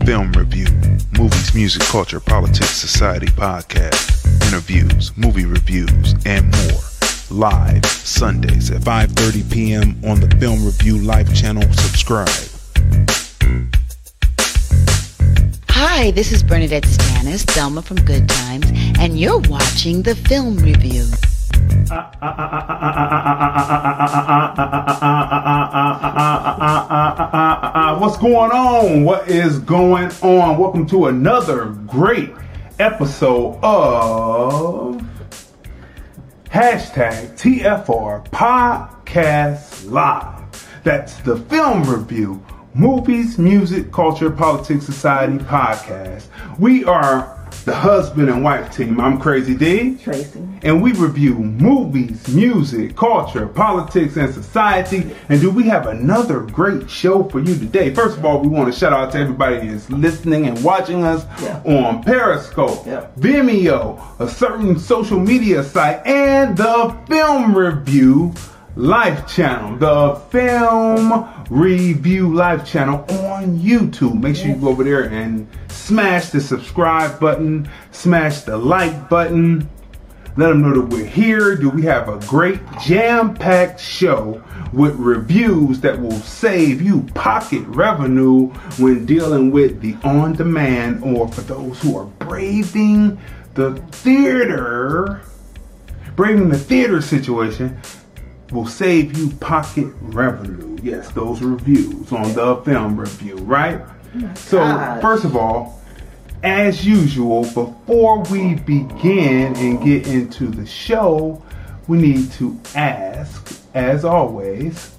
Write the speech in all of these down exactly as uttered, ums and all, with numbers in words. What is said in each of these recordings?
Film Review, movies, music, culture, politics, society podcast, interviews, movie reviews, and more. Live Sundays at five thirty p.m. on the Film Review Live channel. Subscribe. Hi, this is Bernadette Stanis, Thelma from Good Times, and you're watching the Film Review. What's going on? What is going on? Welcome to another great episode of Hashtag T F R Podcast Live. That's the Film Review, movies, music, culture, politics, society podcast. We are the husband and wife team. I'm Crazy D. Tracy. And we review movies, music, culture, politics, and society. And do we have another great show for you today? First of all, we want to shout out to everybody that's listening and watching us yeah. on Periscope, yeah. Vimeo, a certain social media site, and the Film Review Live channel, the Film Review Live channel on YouTube. Make sure you go over there and smash the subscribe button, smash the like button. Let them know that we're here. Do we have a great jam-packed show with reviews that will save you pocket revenue when dealing with the on-demand, or for those who are braving the theater, braving the theater situation, will save you pocket revenue. Yes, those reviews on the Film Review, right? Oh so, gosh. First of all, as usual, before we begin and get into the show, we need to ask, as always,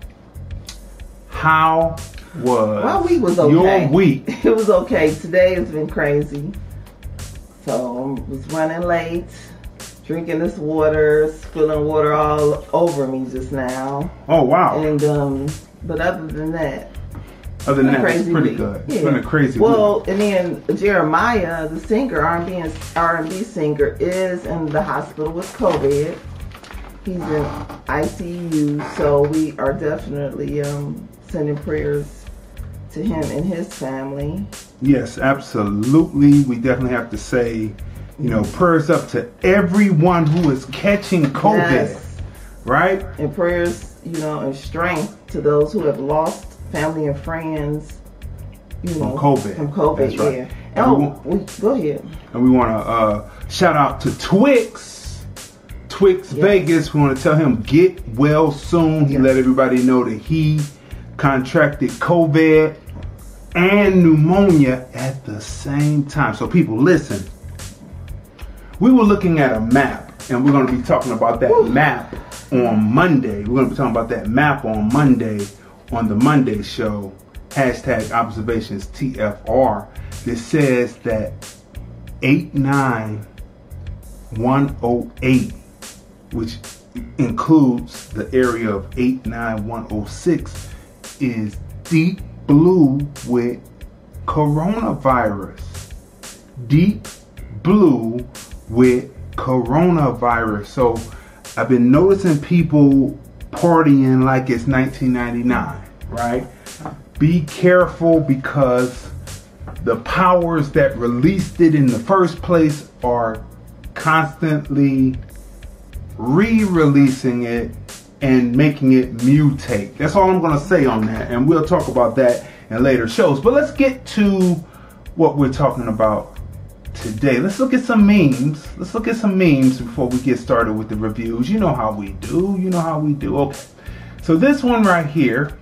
how was My week was okay. your week? It was okay. Today has been crazy. So I was running late, drinking this water, spilling water all over me just now. Oh, wow. And um, but other than that, Other than that, it's pretty week. good. Yeah. It's been a crazy well, week. and then Jeremiah, the singer, R and B and R and B singer, is in the hospital with COVID. He's in I C U, so we are definitely um, sending prayers to him and his family. Yes, absolutely. We definitely have to say, you know, prayers up to everyone who is catching COVID, Yes. right? And prayers, you know, and strength to those who have lost family and friends, you know, From COVID. From COVID, That's right. yeah. And Oh, we want- we, go ahead. And we want to uh, shout out to Twix, Twix Yes. Vegas. We want to tell him get well soon. He Yes. let everybody know that he contracted COVID and pneumonia at the same time. So people, listen. We were looking at a map, and we're going to be talking about that Woo. map on Monday. We're going to be talking about that map on Monday on the Monday show. Hashtag observations T F R. That says that eight nine one oh eight, which includes the area of eight nine one oh six, is deep blue with coronavirus. Deep blue with coronavirus. So I've been noticing people partying like it's nineteen ninety-nine, right? Be careful, because the powers that released it in the first place are constantly re-releasing it and making it mutate. That's all I'm going to say on that, and we'll talk about that in later shows. But let's get to what we're talking about today. Let's look at some memes. Let's look at some memes before we get started with the reviews. You know how we do. You know how we do. Okay. So this one right here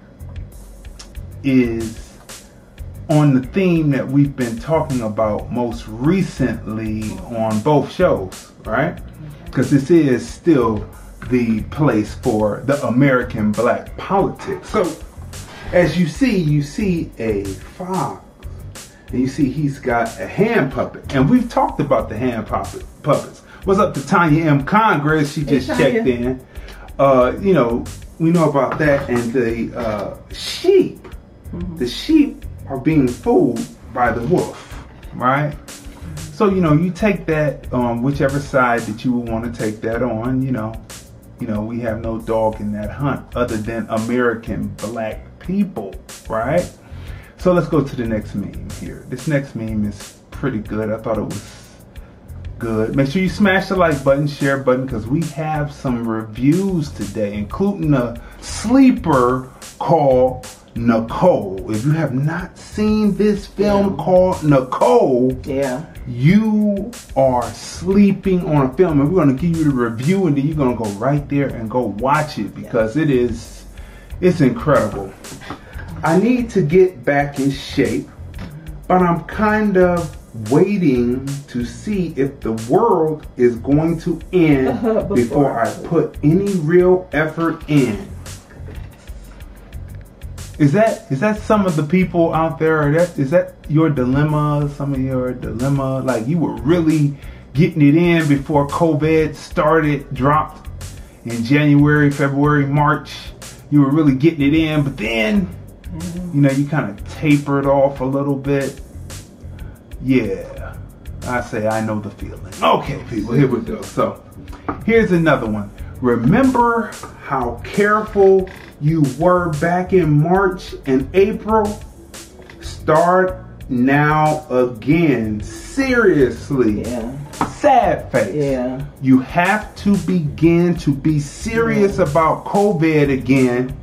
is on the theme that we've been talking about most recently on both shows, right? Because this is still the place for the American black politics. So as you see, you see a fox, and you see he's got a hand puppet. And we've talked about the hand puppet puppets. What's up to Tanya M. Congress? She just Hey, checked in. Uh, you know, we know about that. And the uh, sheep, mm-hmm. the sheep are being fooled by the wolf, right? So, you know, you take that on whichever side that you would want to take that on, you know. You know, we have no dog in that hunt other than American black people, right? So let's go to the next meme here. This next meme is pretty good. I thought it was good. Make sure you smash the like button, share button, because we have some reviews today, including a sleeper called Nicole. If you have not seen this film yeah. called Nicole, yeah, you are sleeping on a film, and we're going to give you the review, and then you're going to go right there and go watch it, because yeah. it is, it's incredible. I need to get back in shape, but I'm kind of waiting to see if the world is going to end before, before I put any real effort in. Is that is that some of the people out there? Or that, is that your dilemma? Some of your dilemma? Like you were really getting it in before COVID started, dropped in January, February, March. You were really getting it in, but then, mm-hmm. you know, you kind of tapered off a little bit. Yeah, I say I know the feeling. Okay, people, here we go. So, here's another one. Remember how careful you were back in March and April? Start now again. Seriously. Yeah. Sad face. Yeah. You have to begin to be serious yeah. about COVID again.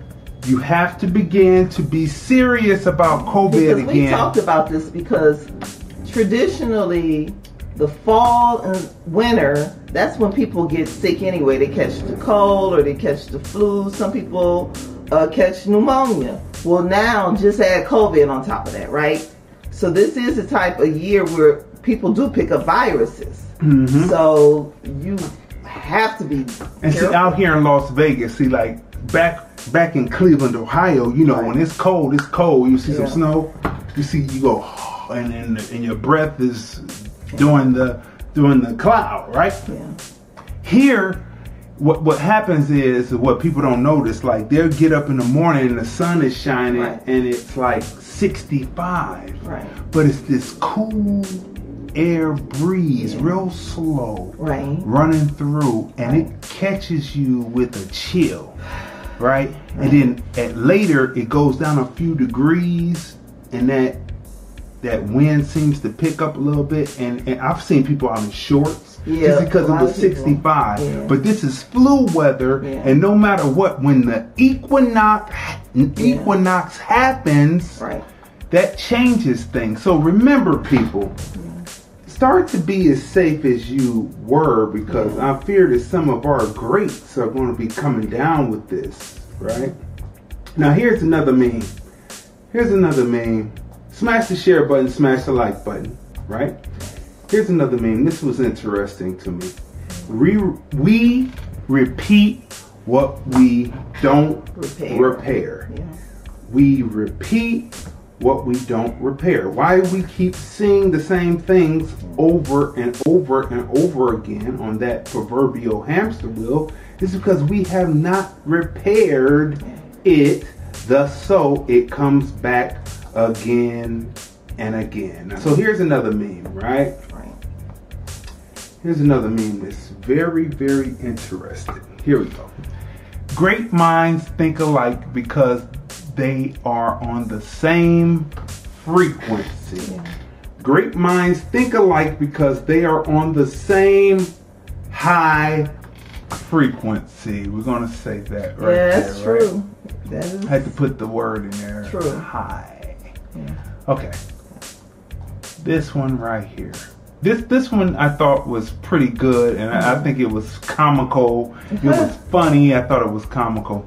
You have to begin to be serious about COVID because again. We talked about this because traditionally the fall and winter, that's when people get sick anyway. They catch the cold or they catch the flu. Some people uh, catch pneumonia. Well, now just add COVID on top of that, right? So this is the type of year where people do pick up viruses. Mm-hmm. So you have to be And careful. see, out here in Las Vegas, see, like back back in Cleveland, Ohio, you know, right. when it's cold, it's cold. You see yeah. some snow, you see, you go, and and, and your breath is doing the doing the cloud, right? Yeah. Here, what what happens is what people don't notice. Like they'll get up in the morning and the sun is shining, right. and it's like sixty-five, right? But it's this cool air breeze, yeah. real slow, right, running through, and right. it catches you with a chill, right? right? And then at later it goes down a few degrees, and that that wind seems to pick up a little bit. And, and I've seen people out in shorts yeah, just because it was sixty-five. Yeah. But this is flu weather, yeah. and no matter what, when the equinox equinox yeah. happens, right. that changes things. So remember, people. Yeah. Start to be as safe as you were, because yeah. I fear that some of our greats are going to be coming down with this, right? Now here's another meme. Here's another meme. Smash the share button, smash the like button, right? Here's another meme. This was interesting to me. We, we repeat what we don't repair. repair. Yeah. We repeat what we don't repair. Why we keep seeing the same things over and over and over again on that proverbial hamster wheel is because we have not repaired it, thus so it comes back again and again. So here's another meme, right? Right. Here's another meme that's very, very interesting. Here we go. Great minds think alike because they are on the same frequency. Yeah. Great minds think alike because they are on the same high frequency. We're going to say that right yeah, there, that's right? true. That is I had to put the word in there. True. High. Yeah. Okay. This one right here. This this one I thought was pretty good, and I, I think it was comical. It was funny. I thought it was comical.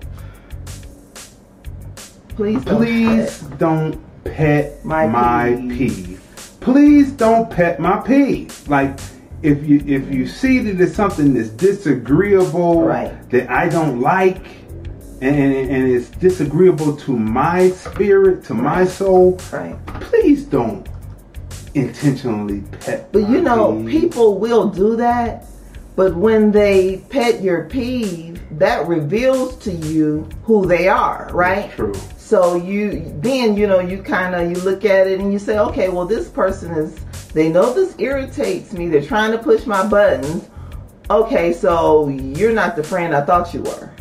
Please don't Please pet, don't pet my, my peeve. peeve. Please don't pet my peeve. Like if you if you see that it's something that's disagreeable, right. that I don't like, and, and and it's disagreeable to my spirit, to right. my soul, right. please don't intentionally pet. But my you know, peeve. people will do that. But when they pet your peeve, that reveals to you who they are, right? That's true. So you then, you know, you kind of, you look at it and you say, okay, well, this person is, they know this irritates me. They're trying to push my buttons. Okay, so you're not the friend I thought you were,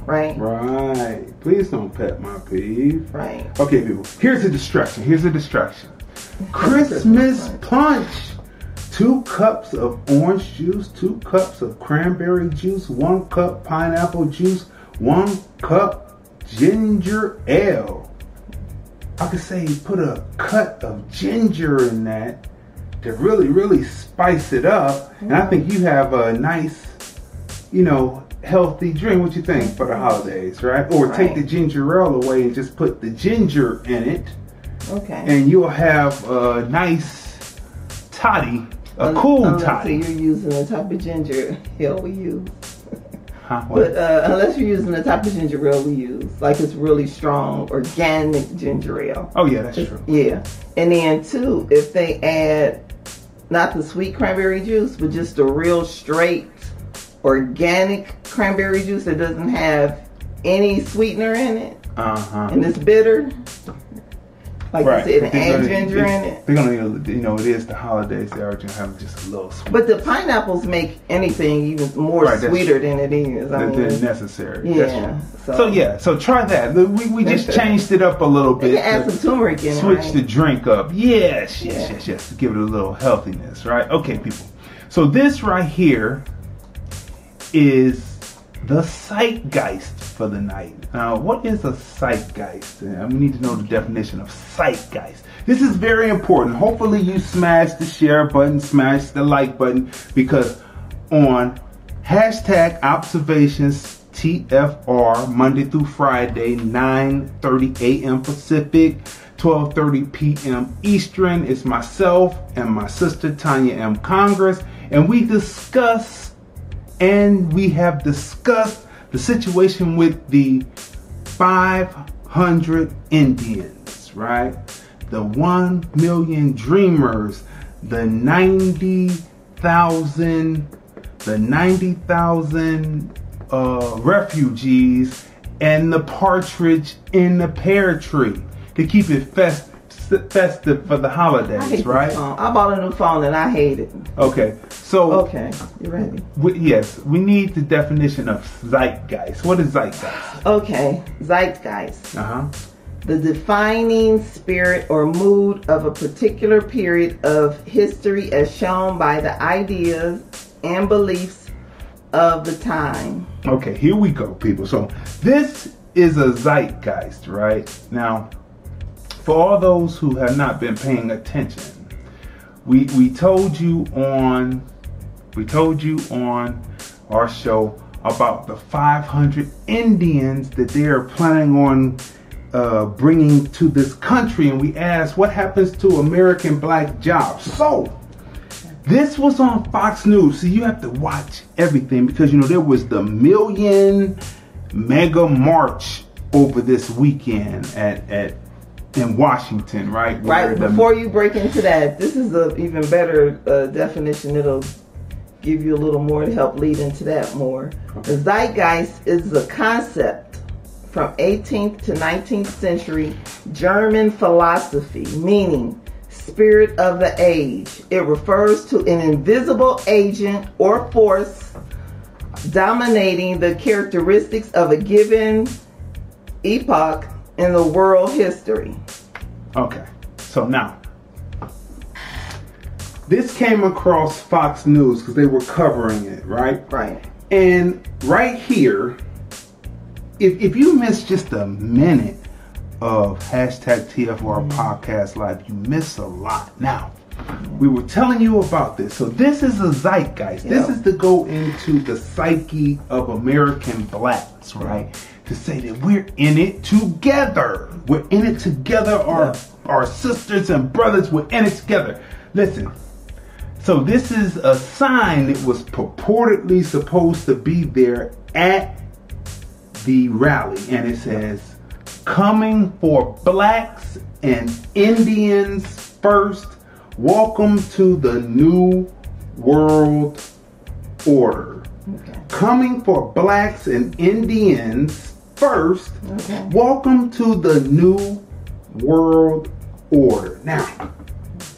right? Right. Please don't pet my peeve. Right. Okay, people. Here's a distraction. Here's a distraction. Christmas punch. Two cups of orange juice, two cups of cranberry juice, one cup pineapple juice, one cup ginger ale. I could say put a cut of ginger in that to really, really spice it up. And I think you have a nice, you know, healthy drink. What you think for the holidays, right? Or take Right. the ginger ale away and just put the ginger in it. Okay. And you'll have a nice toddy, a cool unless toddy. you're using the type of ginger ale we use. Huh? What? But uh, unless you're using the type of ginger ale we use, like it's really strong, organic ginger ale. Oh yeah, that's true. Yeah. And then too, if they add not the sweet cranberry juice, but just a real straight organic cranberry juice that doesn't have any sweetener in it, Uh huh. and it's bitter, like Right. you said, and They're add gonna- ginger they- in it. They're gonna, you know, it is the holidays. They are gonna have just a little sweet. But the pineapples make anything even more Right, that's sweeter true. than it is. I That- mean, that's necessary. That's yeah. true. So, So yeah, so try that. We we just changed it up a little you bit. can add to some turmeric in it. Switch right? the drink up. Yes, yes, Yeah. yes, yes. To give it a little healthiness, right? Okay, people. So this right here is the zeitgeist for the night. Now, what is a zeitgeist? Uh, we need to know the definition of zeitgeist. This is very important. Hopefully you smash the share button, smash the like button, because on hashtag observations T F R Monday through Friday, nine thirty a.m. Pacific, twelve thirty p.m. Eastern, it's myself and my sister Tanya M. Congress, and we discuss and we have discussed the situation with the five hundred Indians, right? The one million dreamers, the ninety thousand, the ninety thousand uh, refugees, and the partridge in the pear tree to keep it fest- festive for the I hate holidays, this right? phone. I bought a new phone and I hate it. Okay, so Okay, you ready? we, yes, we need the definition of zeitgeist. What is zeitgeist? Okay, zeitgeist. Uh huh. The defining spirit or mood of a particular period of history as shown by the ideas and beliefs of the time. Okay, here we go, people. So this is a zeitgeist, right? Now, for all those who have not been paying attention, we we told you on we told you on our show about the five hundred Indians that they are planning on uh, bringing to this country, and we asked what happens to American black jobs. So this was on Fox News, so you have to watch everything because you know there was the Million Mega March over this weekend at at in Washington, right? Right, Where the- before you break into that, this is an even better uh, definition. It'll give you a little more to help lead into that more. The zeitgeist is a concept from eighteenth to nineteenth century German philosophy, meaning spirit of the age. It refers to an invisible agent or force dominating the characteristics of a given epoch in the world history. Okay, so now this came across Fox News because they were covering it, right? Right. And right here, if if you miss just a minute of hashtag T F R Podcast Live, you miss a lot. Now, we were telling you about this. So this is a zeitgeist. This Yeah. is to go into the psyche of American blacks, right? To say that we're in it together. We're in it together. Our, our sisters and brothers, we're in it together. Listen. So this is a sign that was purportedly supposed to be there at the rally. And it says, coming for blacks and Indians first. Welcome to the new world order. Okay. Coming for blacks and Indians first. Okay. Welcome to the new world order. Now,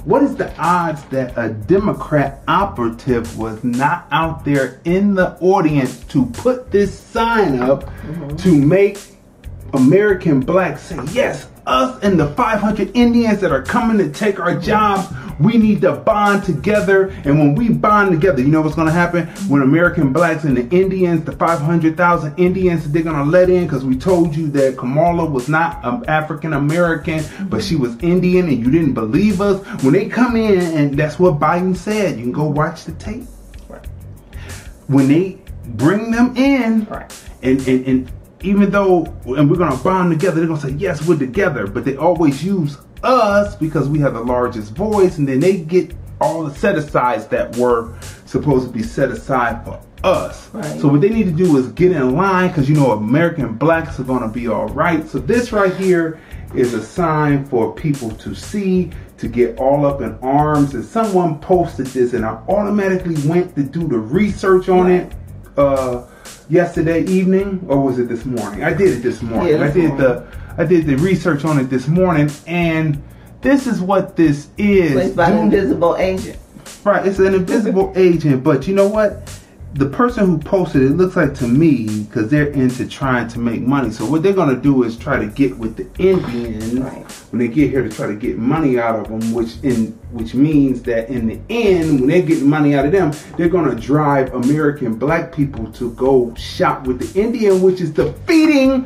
what is the odds that a Democrat operative was not out there in the audience to put this sign up mm-hmm. to make American blacks say, yes, us and the five hundred Indians that are coming to take our jobs, we need to bond together. And when we bond together, you know what's going to happen? When American blacks and the Indians, the five hundred thousand Indians, they're going to let in because we told you that Kamala was not um, African American, but she was Indian and you didn't believe us. When they come in, and that's what Biden said, you can go watch the tape. Right. When they bring them in, right. and, and, and even though, and we're going to bond together, they're going to say, yes, we're together. But they always use us because we have the largest voice. And then they get all the set-asides that were supposed to be set aside for us. Right. So what they need to do is get in line because, you know, American blacks are going to be all right. So this right here is a sign for people to see, to get all up in arms. And someone posted this and I automatically went to do the research on it. Uh... Yesterday evening, or was it this morning? I did it this morning. Yeah, I did morning. the I did the research on it this morning, and this is what this is. It's by an invisible agent. Right, it's an invisible agent, but you know what? The person who posted it, it looks like to me, because they're into trying to make money. So what they're going to do is try to get with the Indians right. when they get here to try to get money out of them, which in which means that in the end, when they're getting money out of them, they're going to drive American black people to go shop with the Indian, which is defeating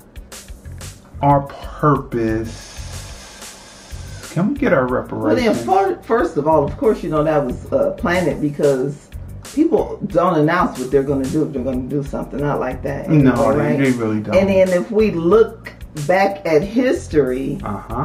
our purpose. Can we get our reparations? Well, then, first of all, of course, you know that was uh, planned because people don't announce what they're going to do if they're going to do something not like that. Anymore, no, right? they, they really don't. And then if we look back at history, uh-huh.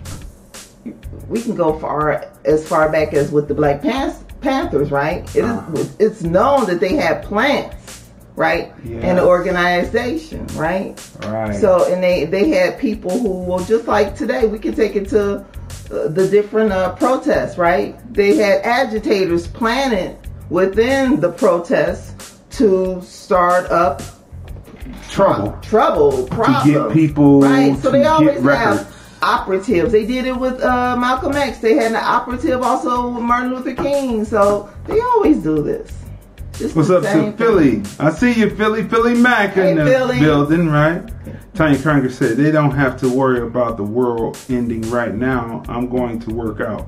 we can go far as far back as with the Black Pan- Panthers, right? It uh-huh. is, it's known that they had plants, right, yes. in the organization, right? Right. So, and they, they had people who, well, just like today, we can take it to uh, the different uh, protests, right? They had agitators planted within the protests to start up trouble, trouble, problems, to get people, right? So to they always get records. have operatives. They did it with uh, Malcolm X. They had an operative also with Martin Luther King. So they always do this. Just What's up to Philly? I see you, Philly, Philly Mac hey, in the Philly. building, right? Tanya Kranger said they don't have to worry about the world ending right now. I'm going to work out.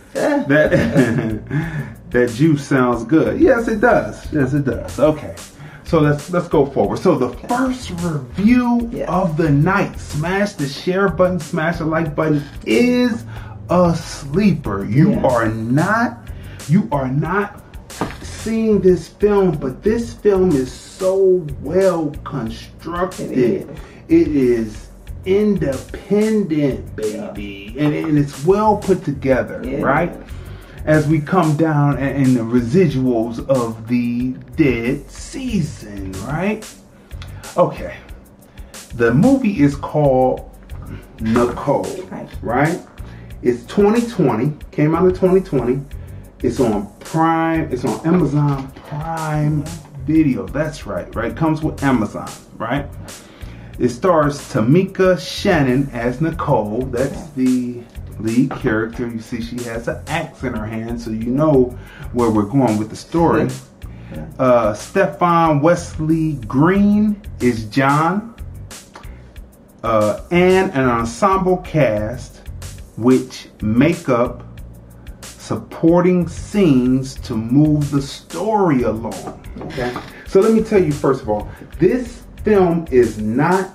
that that juice sounds good. Yes, it does. Yes, it does. Okay, so let's let's go forward. So the first review yeah. of the night, smash the share button, smash the like button, is a sleeper. You yeah. are not, you are not seeing this film, but this film is so well constructed. It is. It is independent, baby, yeah. and, and it's well put together, yeah. right? As we come down and, and the residuals of the dead season, right? Okay, the movie is called Nicole, right? right? It's twenty twenty, came out in twenty twenty. It's on Prime, it's on Amazon Prime Video. That's right, right? Comes with Amazon, right? It stars Tamika Shannon as Nicole. That's the lead character. You see she has an axe in her hand, so you know where we're going with the story. Uh, Stefan Wesley Green is John. Uh, and an ensemble cast which make up supporting scenes to move the story along. Okay? So let me tell you first of all, this film is not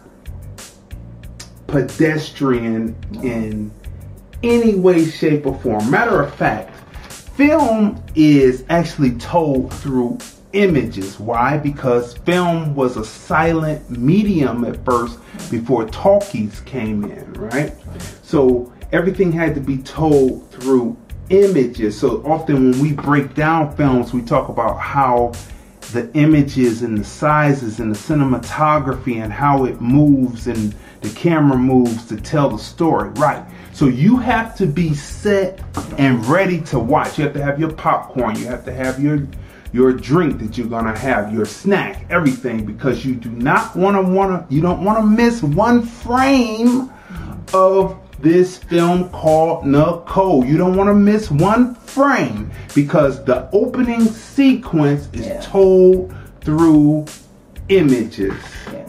pedestrian in any way, shape, or form. Matter of fact, film is actually told through images. Why? Because film was a silent medium at first before talkies came in, right? So everything had to be told through images. So often when we break down films, we talk about how the images and the sizes and the cinematography and how it moves and the camera moves to tell the story, right? So you have to be set and ready to watch. You have to have your popcorn. You have to have your your drink that you're gonna have, your snack, everything, because you do not want to want to. You don't want to miss one frame of this film called Nicole. You don't want to miss one frame because the opening sequence is Yeah. told through images. Yeah.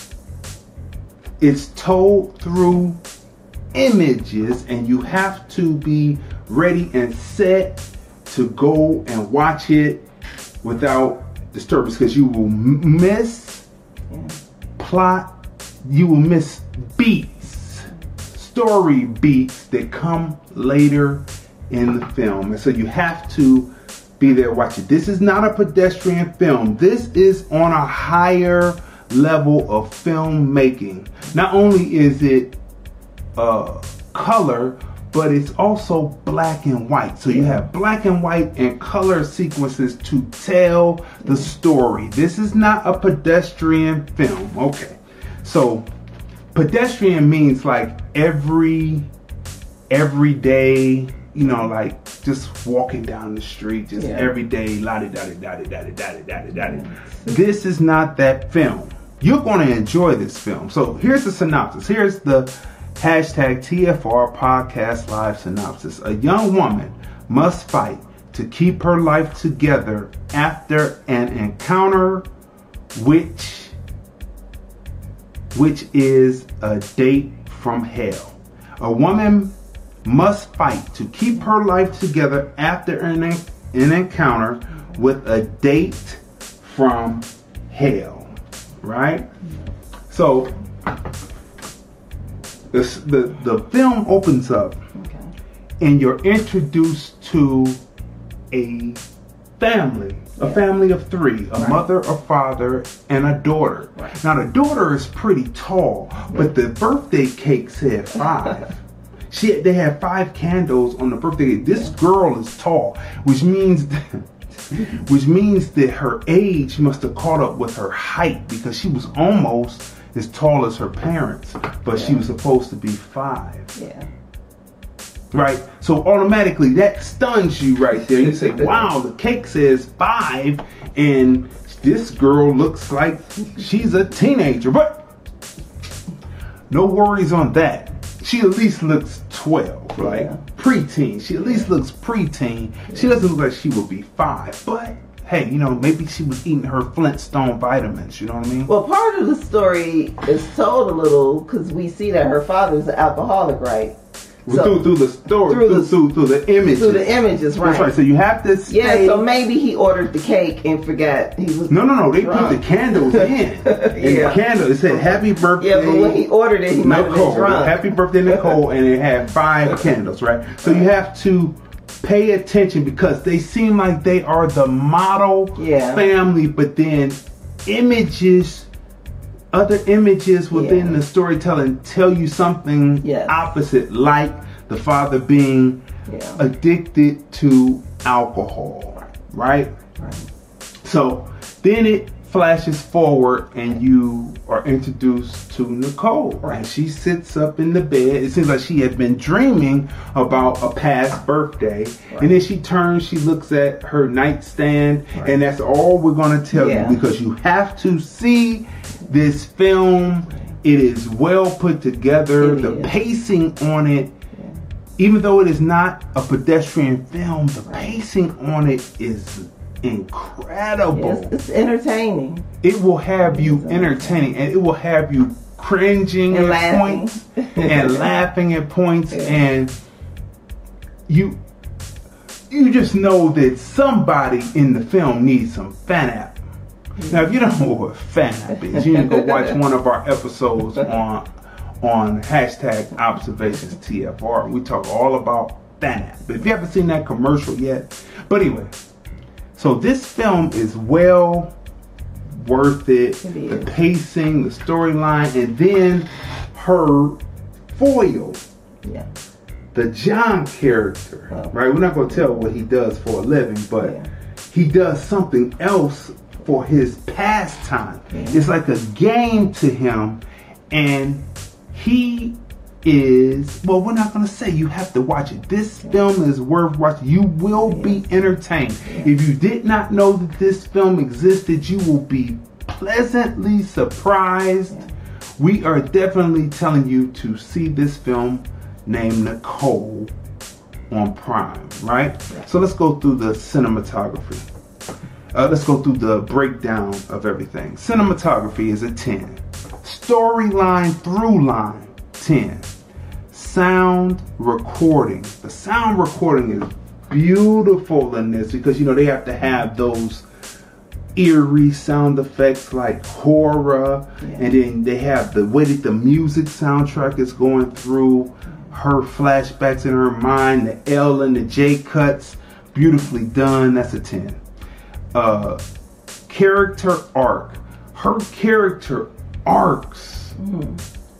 It's told through images, and you have to be ready and set to go and watch it without disturbance, because you will m- miss Yeah. plot, you will miss beats, story beats that come later in the film, and so you have to be there watch it. This is not a pedestrian film. This is on a higher level of filmmaking. Not only is it uh, color, but it's also black and white. So you have black and white and color sequences to tell the story. This is not a pedestrian film. Okay. So pedestrian means like every, every day, you know, like just walking down the street, just Yeah. every day, la-di-da-di-da-di-da-di-da-di-da-di. This is not that film. You're going to enjoy this film. So here's the synopsis. Here's the hashtag T F R podcast live synopsis. A young woman must fight to keep her life together after an encounter which which is a date from hell. A woman must fight to keep her life together after an, an encounter with a date from hell. Right? So the, the, the film opens up Okay. and you're introduced to a family, a Yeah. family of three, a Right. mother, a father, and a daughter. Right. Now the daughter is pretty tall, but the birthday cake said five. She, they had five candles on the birthday cake. This girl is tall, which means which means that her age must have caught up with her height, because she was almost as tall as her parents, but she Yeah. was supposed to be five. Yeah. Right? So automatically that stuns you right there. You say, wow, the cake says five, and this girl looks like she's a teenager. But no worries on that. She at least looks twelve, like Yeah. preteen. She at least looks preteen. She doesn't look like she would be five. But hey, you know, maybe she was eating her Flintstone vitamins. You know what I mean? Well, part of the story is told a little because we see that her father's an alcoholic, right? So, through, through the story, through through, the- through, through the images. Through the images, right? That's right. So you have to stay. Yeah, so maybe he ordered the cake and forgot he was. No, no, no. They drunk. put the candles in. And Yeah. the candle, it said happy birthday. Yeah, but when he ordered it, he might have been Nicole. drunk. Happy birthday, Nicole. And it had five candles, right? So you have to pay attention because they seem like they are the model Yeah. family, but then images, other images within Yeah. the storytelling tell you something Yes. opposite, like the father being Yeah. addicted to alcohol, right? Right. So then it flashes forward and you are introduced to Nicole. Right. And she sits up in the bed. It seems like she had been dreaming about a past birthday. Right. And then she turns, she looks at her nightstand, Right. and that's all we're going to tell Yeah. you, because you have to see this film. It is well put together. It the is. pacing on it, even though it is not a pedestrian film, the pacing on it is incredible. Yes, it's entertaining. It will have you It's entertaining, and it will have you cringing And at laughing. points and laughing at points, Yeah. and you you just know that somebody in the film needs some FANAP. Now, if you don't know what FANAP is, you can go watch one of our episodes on on hashtag observations T F R. We talk all about FANAP. But if you haven't seen that commercial yet, but anyway, so this film is well worth it. It The is. pacing, the storyline, and then her foil, Yeah. the John character, Oh. right? We're not going to tell what he does for a living, but Yeah. he does something else for his pastime. Yeah. It's like a game to him, and he is, well, we're not going to say, you have to watch it. This film is worth watching. You will be entertained. If you did not know that this film existed, you will be pleasantly surprised. We are definitely telling you to see this film named Nicole on Prime, right? So let's go through the cinematography. Uh, let's go through the breakdown of everything. Cinematography is a ten. Storyline through line, ten. Sound recording. The sound recording is beautiful in this because, you know, they have to have those eerie sound effects like horror, yeah. and then they have the way that the music soundtrack is going through her flashbacks in her mind, the L and the J cuts, beautifully done. That's a ten. Uh, character arc. Her character arcs mm.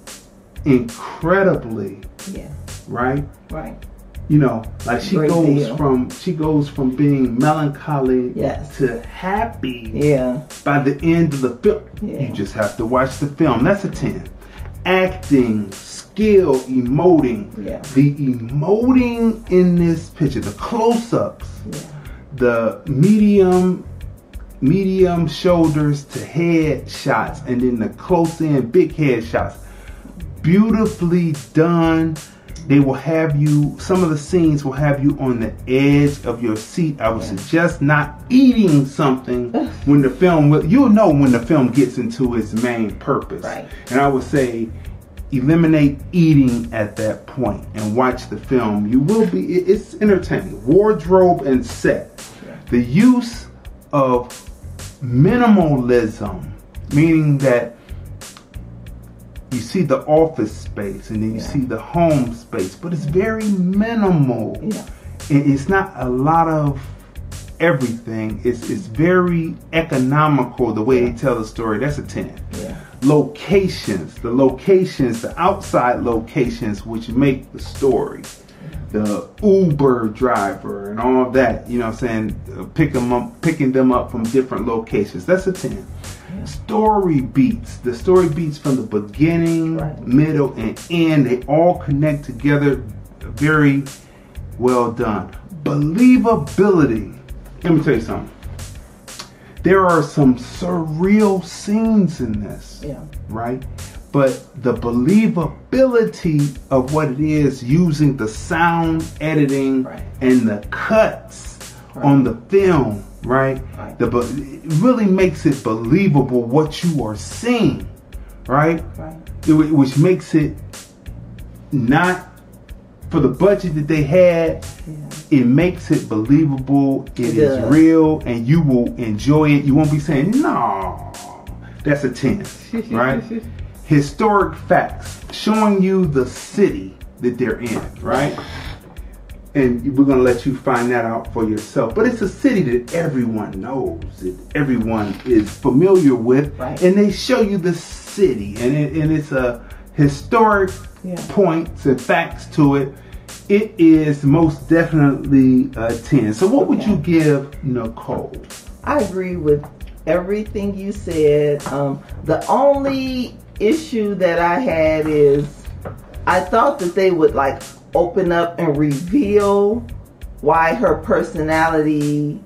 incredibly. Yeah. Right? Right. You know, like she Great goes deal. from she goes from being melancholy yes. to happy. Yeah. By the end of the film, yeah. you just have to watch the film. That's a ten. Acting, skill, emoting. Yeah. The emoting in this picture, the close-ups, yeah. the medium, medium shoulders to head shots, and then the close-in big head shots. Beautifully done. They will have you, some of the scenes will have you on the edge of your seat. I would yeah. suggest not eating something when the film, will, you'll know when the film gets into its main purpose. Right. And I would say eliminate eating at that point and watch the film. You will be, it's entertaining. Wardrobe and set. Yeah. The use of minimalism, meaning that you see the office space and then you yeah. see the home space, but it's very minimal. Yeah. It's not a lot of everything. It's it's very economical the way yeah. they tell the story. That's a ten. Yeah. Locations, the locations, the outside locations which make the story. The Uber driver and all of that, you know what I'm saying, pick them up, picking them up from different locations. That's a ten. Story beats, the story beats from the beginning, right. middle, and end, they all connect together. Very well done. Believability. Let me tell you something. There are some surreal scenes in this, yeah. right? But the believability of what it is using the sound editing right. and the cuts right. on the film, right? right. The it really makes it believable what you are seeing, right? right. It, which makes it not for the budget that they had. Yeah. It makes it believable. It, it is does. real, and you will enjoy it. You won't be saying, "No, that's a ten," right? Historic facts showing you the city that they're in, right? And we're going to let you find that out for yourself. But it's a city that everyone knows, that everyone is familiar with. Right. And they show you the city. And, it, and it's a historic yeah. points and facts to it. It is most definitely a ten. So what would okay. you give Nicole? I agree with everything you said. Um, the only issue that I had is I thought that they would like open up and reveal why her personality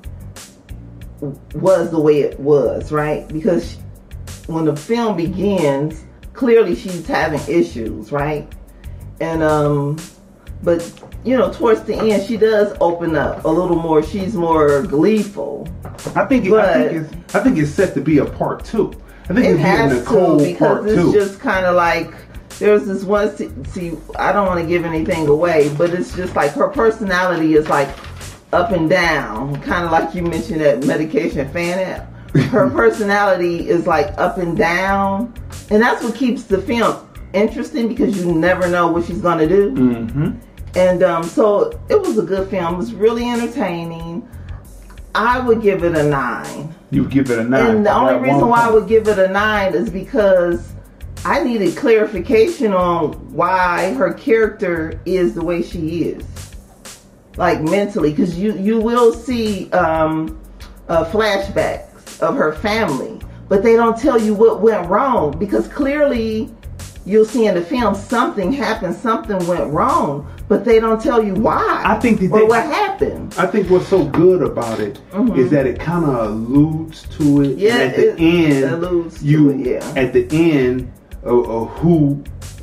was the way it was, right? Because when the film begins, clearly she's having issues, right? And um but you know, towards the end she does open up a little more. She's more gleeful. I think it, I think it's I think it's set to be a part two. I think it it's has Nicole to because part it's two. just kind of like there's this one. See, I don't want to give anything away, but it's just like her personality is like up and down, kind of like you mentioned that medication fan app. Her personality is like up and down, and that's what keeps the film interesting because you never know what she's gonna do. Mm-hmm. And um, so it was a good film. It was really entertaining. I would give it a nine. You would give it a nine. And the only reason why I would give it a nine is because I needed clarification on why her character is the way she is, like mentally, because you you will see um, uh, flashbacks of her family, but they don't tell you what went wrong because clearly you'll see in the film something happened, something went wrong, but they don't tell you why. I think that or they, what happened. I think what's so good about it mm-hmm. is that it kind of alludes to it. Yeah, and at the it end, alludes you to it, yeah. at the end of, of who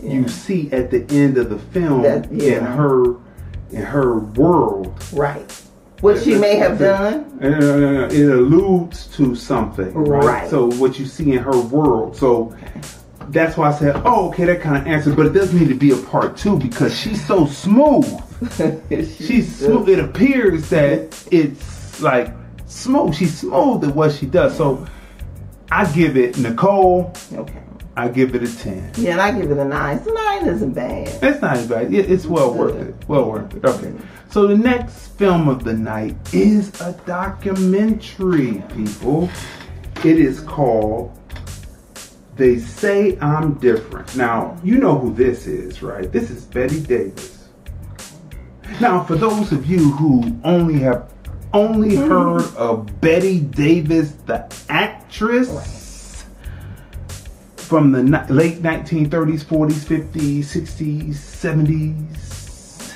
Yeah. you see at the end of the film That- yeah. in her in her world. Right. What she may have done. Uh, it alludes to something, right? Right. So what you see in her world. So that's why I said, oh, okay, that kind of answers. But it does need to be a part two because she's so smooth. She's smooth. It appears that it's like smooth. She's smooth at what she does. So I give it, Nicole, Okay. I give it a ten. Yeah, and I give it a nine. So nine isn't bad. It's not as bad. It- It's well worth it. Well worth it. Okay. So the next film of the night is a documentary, people. It is called They Say I'm Different. Now, you know who this is, right? This is Betty Davis. Now, for those of you who only have only heard of Betty Davis, the actress, from the ni- late nineteen thirties, forties, fifties, sixties, seventies,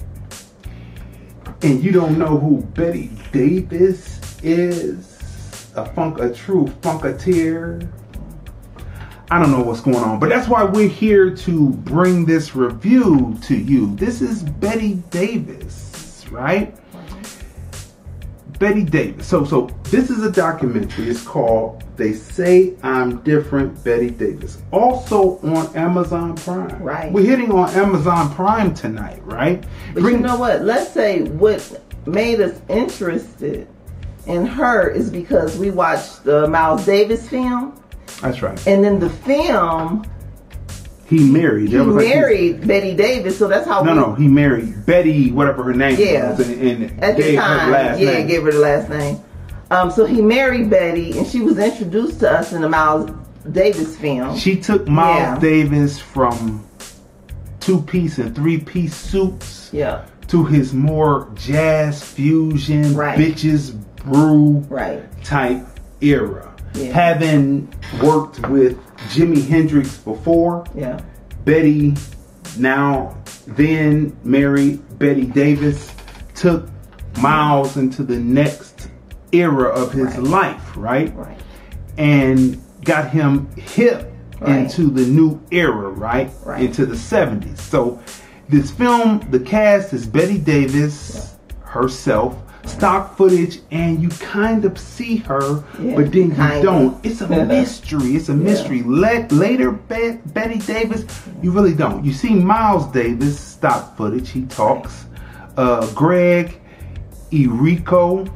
and you don't know who Betty Davis is, a funk, a true funketeer, I don't know what's going on, but that's why we're here to bring this review to you. This is Betty Davis, right? Betty Davis. So, so this is a documentary. It's called They Say I'm Different, Betty Davis. Also on Amazon Prime. Right. We're hitting on Amazon Prime tonight, right? But you know what? Let's say what made us interested in her is because we watched the Miles Davis film. That's right. And in the film, He married. he That was like his- married Betty Davis, so that's how No, we, no, he married Betty, whatever her name Yeah. was, and, and at the gave her time, last yeah, name. gave her the last name. Um, so he married Betty, and she was introduced to us in the Miles Davis film. She took Miles Yeah. Davis from two-piece and three-piece suits yeah, to his more jazz fusion, Right. bitches brew right. type era. Yeah. Having worked with Jimi Hendrix before, Yeah, Betty, now then married Betty Davis, took Miles into the next era of his Right. life, right? right. And got him hip Right. into the new era, right? Right. Into the seventies. So this film, the cast is Betty Davis herself, stock footage, and you kind of see her, Yeah, but then you kinda. don't. It's a mystery. It's a mystery. Le- later, Be- Betty Davis, you really don't. You see Miles Davis, stock footage, he talks. Uh, Greg Errico,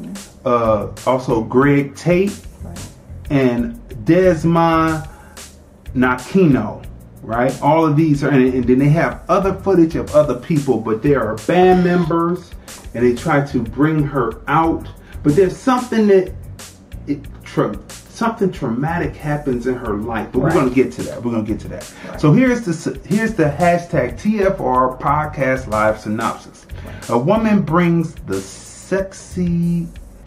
uh, also Greg Tate, and Desmond Nakino, right? All of these are, and, and then they have other footage of other people, but there are band members, and they try to bring her out. But there's something that it tra- something traumatic happens in her life. But Right. we're gonna get to that. We're gonna get to that. Right. So here's the here's the hashtag T F R podcast live synopsis. A woman brings the sexy,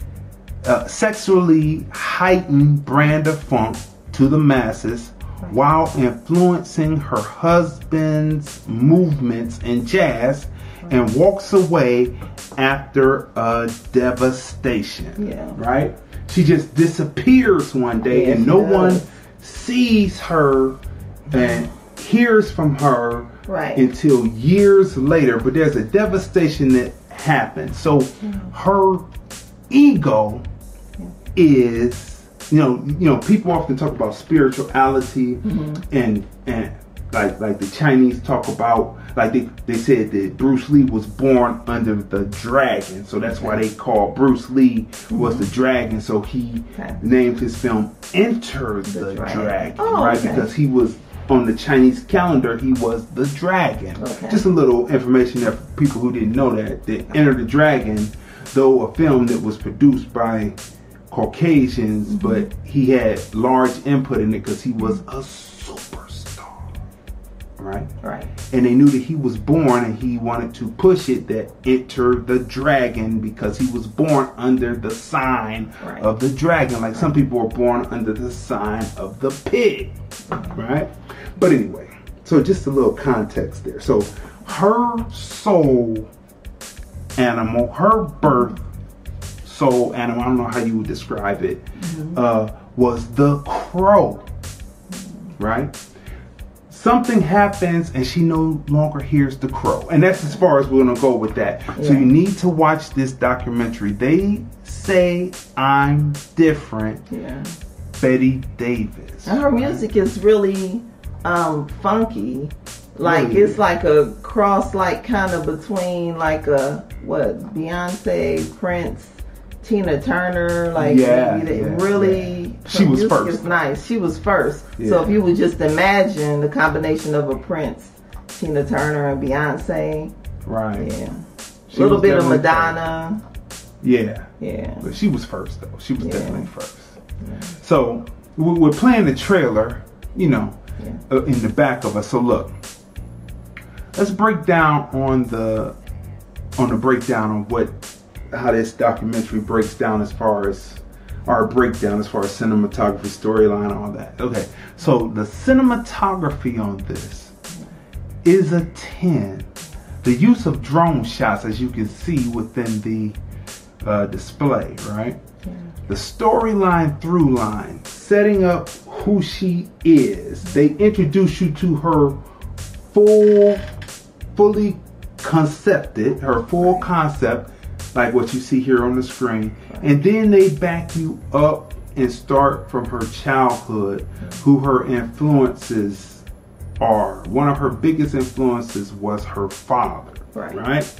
uh, sexually heightened brand of funk to the masses while influencing her husband's movements in jazz, and walks away after a devastation. Yeah. Right? She just disappears one day, Yes, and no she does. one sees her and hears from her Right. until years later. But there's a devastation that happens. So her ego is, you know, you know, people often talk about spirituality, Mm-hmm. and and like like the Chinese talk about, like they, they said that Bruce Lee was born under the dragon, so that's why they call Bruce Lee was the dragon. So he Okay. named his film Enter the, The Dragon, Dragon. Oh, right? okay. Because he was on the Chinese calendar, he was the dragon. Okay. Just a little information there for people who didn't know that. That Enter the Dragon, though a film that was produced by Caucasians, Mm-hmm. but he had large input in it because he was a superstar, right? Right. And they knew that he was born, and he wanted to push it that Enter the Dragon, because he was born under the sign Right. of the dragon. Like some people were born under the sign of the pig, right? But anyway, so just a little context there. So her soul animal, her birth soul animal, I don't know how you would describe it, uh, was the crow, right? something happens and she no longer hears the crow. And that's as far as we're going to go with that. Yeah. So you need to watch this documentary. They Say I'm Different. Yeah. Betty Davis. And her music is really um, funky. Like really? It's like a cross, like kind of between like a what Beyonce, Prince, Tina Turner. Like yeah, they, yeah really. Yeah. She was first. Is nice. She was first. Yeah. So if you would just imagine the combination of a Prince, Tina Turner, and Beyonce. Right. Yeah. A little bit of Madonna. First. Yeah. Yeah. But she was first though. She was yeah. definitely first. Yeah. So we're playing the trailer, you know, yeah. uh, in the back of us. So look, let's break down on the on the breakdown on what how this documentary breaks down as far as our breakdown as far as cinematography, storyline, all that. Okay, so the cinematography on this is a ten. The use of drone shots, as you can see within the uh, display, right? Yeah. The storyline through line, setting up who she is. They introduce you to her full, fully concepted, her full concept, like what you see here on the screen. And then they back you up and start from her childhood, who her influences are. One of her biggest influences was her father, right? right?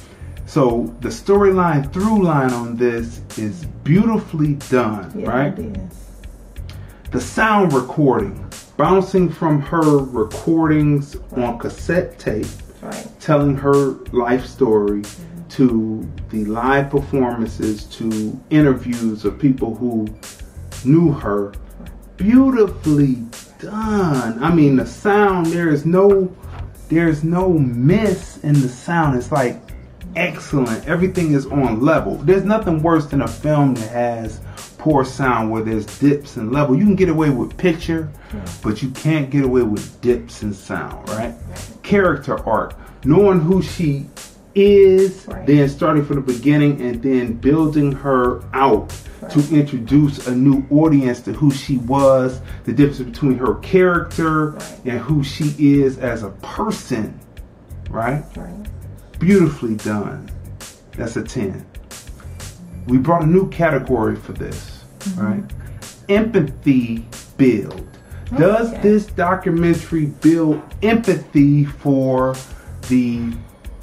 So the storyline through line on this is beautifully done, yeah, right? It is. The sound recording, bouncing from her recordings right. on cassette tape, right. telling her life story, mm-hmm. to the live performances, to interviews of people who knew her. Right. Beautifully done. I mean, the sound, there is no, there's no miss in the sound. It's like excellent. Everything is on level. There's nothing worse than a film that has poor sound where there's dips and level. You can get away with picture, but you can't get away with dips in sound, right? Character arc, knowing who she is, right. then starting from the beginning and then building her out right. to introduce a new audience to who she was, the difference between her character right. and who she is as a person, right? Right. Beautifully done. That's a ten. We brought a new category for this, mm-hmm. right? Empathy build. Does okay. this documentary build empathy for the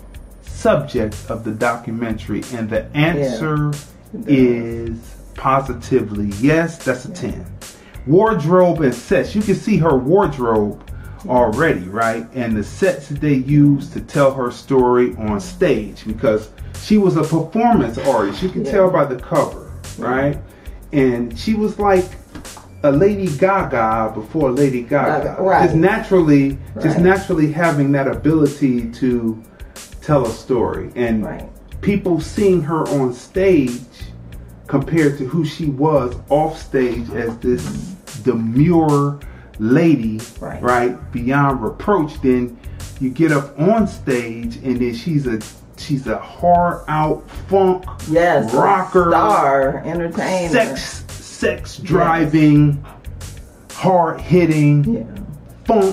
subject of the documentary? And the answer yeah. is positively yes. That's a yeah. ten. Wardrobe and sets. You can see her wardrobe already, right? And the sets that they used to tell her story on stage, because she was a performance artist. You can yeah. tell by the cover, right? And she was like a Lady Gaga before Lady Gaga. Right. Just naturally, right. just naturally having that ability to tell a story. And right. people seeing her on stage compared to who she was off stage as this mm-hmm. demure lady, right. right, beyond reproach, then you get up on stage and then she's a she's a hard out funk yes, rocker, star, entertainer, sex sex driving, yes. hard hitting, yeah. funk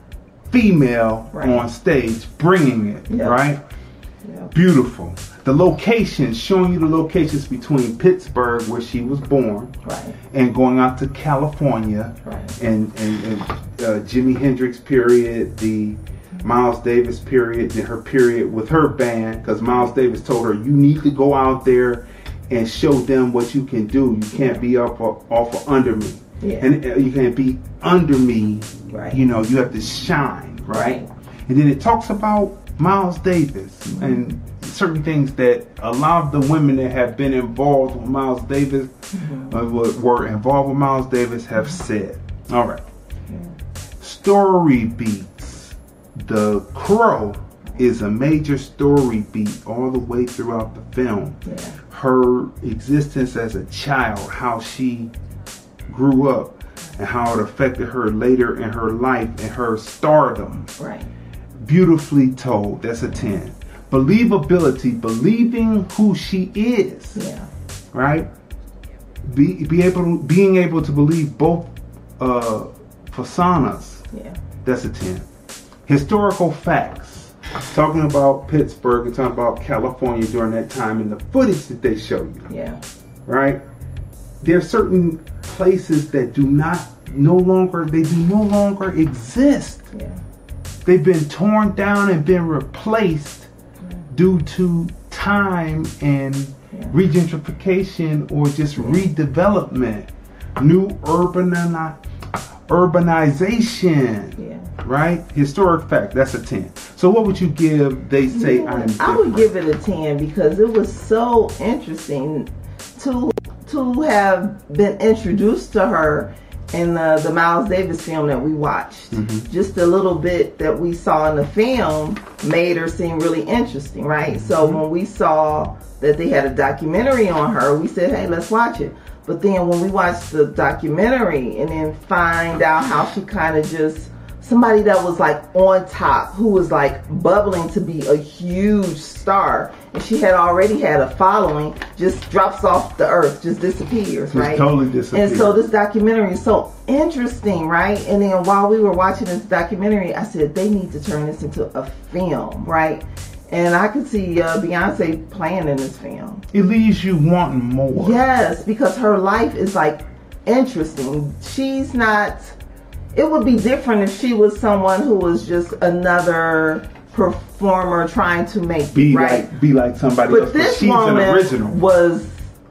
female right. on stage, bringing it, yep. right? Yep. Beautiful. The locations, showing you the locations between Pittsburgh, where she was born, right. and going out to California, right. and, and, and uh, Jimi Hendrix period, the Miles Davis period, then her period with her band, because Miles Davis told her, you need to go out there and show them what you can do. You can't be up off of under me. Yeah. And uh, you can't be under me. Right. You know, you have to shine, right? Right. And then it talks about Miles Davis mm-hmm. and certain things that a lot of the women that have been involved with Miles Davis, mm-hmm. uh, were involved with Miles Davis, have said. All right. Yeah. Story beats. The Crow is a major story beat all the way throughout the film. Yeah. Her existence as a child, how she grew up, and how it affected her later in her life and her stardom. Right. Beautifully told. That's a ten. Believability, believing who she is. Yeah. Right? Be be able to, being able to believe both uh personas. Yeah. That's a ten. Historical facts. Talking about Pittsburgh and talking about California during that time and the footage that they show you. Yeah. Right? There are certain places that do not, no longer, they do no longer exist. Yeah. They've been torn down and been replaced yeah. due to time and yeah. regentrification or just redevelopment. New urban urbanization. Yeah. Right? Historic fact, that's a ten. So what would you give They Say yeah, I'm Different? I would give it a ten because it was so interesting to to have been introduced to her in the, the Miles Davis film that we watched. Mm-hmm. Just a little bit that we saw in the film made her seem really interesting, right? Mm-hmm. So when we saw that they had a documentary on her, we said, hey, let's watch it. But then when we watched the documentary and then find out how she kind of just, somebody that was like on top, who was like bubbling to be a huge star, and she had already had a following, just drops off the earth, just disappears, just right? Totally disappears. And so this documentary is so interesting, right? And then while we were watching this documentary, I said, they need to turn this into a film, right? And I could see uh, Beyonce playing in this film. It leaves you wanting more. Yes, because her life is like interesting. She's not, it would be different if she was someone who was just another performer trying to make be it, right? Like, be like somebody but else. This but she's woman an original. Was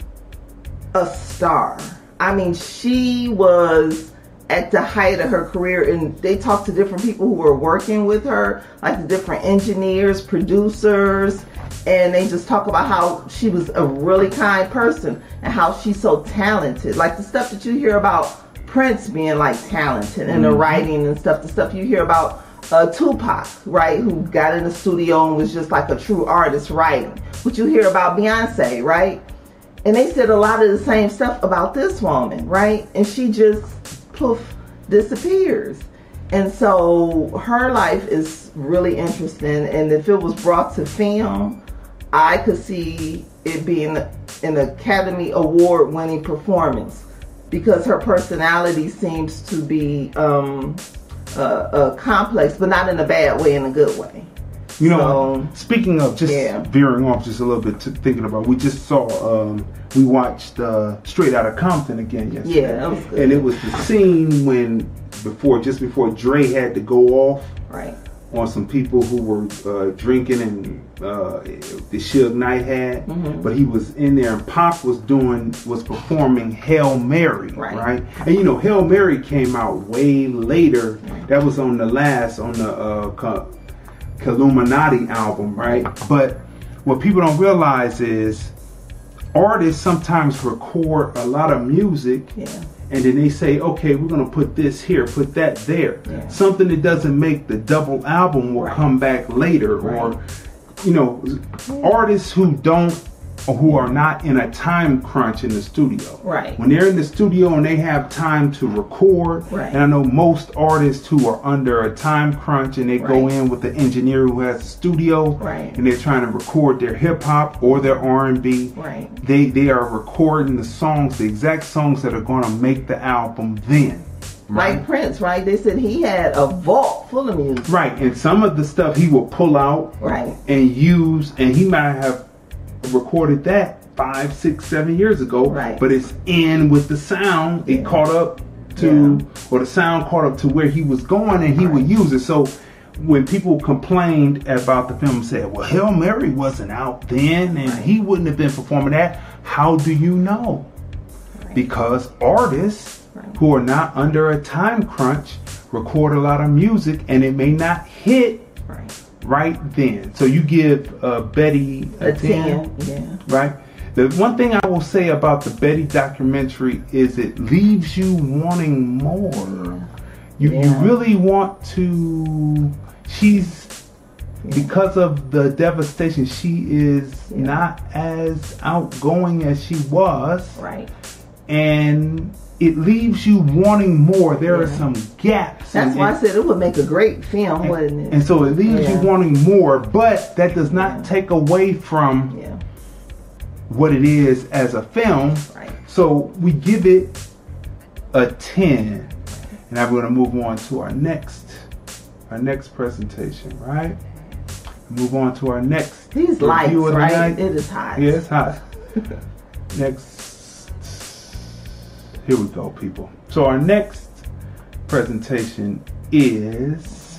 a star. I mean, she was at the height of her career, and they talked to different people who were working with her, like the different engineers, producers, and they just talk about how she was a really kind person and how she's so talented. Like the stuff that you hear about Prince being like talented and mm-hmm. the writing and stuff, the stuff you hear about uh, Tupac, right, who got in the studio and was just like a true artist writing. What you hear about Beyonce, right? And they said a lot of the same stuff about this woman, right? And she just poof, disappears. And so her life is really interesting, and if it was brought to film, I could see it being an Academy Award winning performance, because her personality seems to be um, uh, uh, complex, but not in a bad way, in a good way. You know, so, speaking of just yeah. veering off just a little bit, to thinking about, we just saw, um, we watched uh, Straight Outta Compton again yesterday. Yeah, that was good. And it was the scene when, before, just before Dre had to go off right. on some people who were uh, drinking and uh, the Suge Knight had, mm-hmm. but he was in there and Pac was doing, was performing Hail Mary, right? right? And you know, Hail Mary came out way later. Right. That was on the last, on the uh, Illuminati album, right? But what people don't realize is artists sometimes record a lot of music, yeah. and then they say, okay, we're going to put this here, put that there. Yeah. Something that doesn't make the double album will right. come back later. Right. Or, you know, artists who don't, or who are not in a time crunch in the studio. Right. When they're in the studio and they have time to record, right. and I know most artists who are under a time crunch and they right. go in with the engineer who has a studio, right. and they're trying to record their hip hop or their R and B. Right. They they are recording the songs, the exact songs that are going to make the album then. Right? Like Prince, right? They said he had a vault full of music. Right, and some of the stuff he will pull out right. and use, and he might have recorded that five, six, seven years ago, right. but it's in with the sound. It yeah. caught up to, yeah. or the sound caught up to where he was going, and he right. would use it. So when people complained about the film, said, well, Hail Mary wasn't out then, and right. he wouldn't have been performing that. How do you know? Right. Because artists right. who are not under a time crunch record a lot of music, and it may not hit right. right then. So you give uh, Betty a, a ten, ten, yeah. right? The one thing I will say about the Betty documentary is it leaves you wanting more. You, yeah. you really want to, she's, yeah. because of the devastation, she is yeah. not as outgoing as she was. Right. And it leaves you wanting more. There yeah. are some gaps. That's in, why I said it would make a great film, and, wouldn't it? And so it leaves yeah. you wanting more, but that does not yeah. take away from yeah. what it is as a film. Right. So we give it a ten. And now we're going to move on to our next our next presentation, right? Move on to our next. These lights, review of the right? night. It is hot. Yeah, it's hot. Next, here we go, people. So our next presentation is,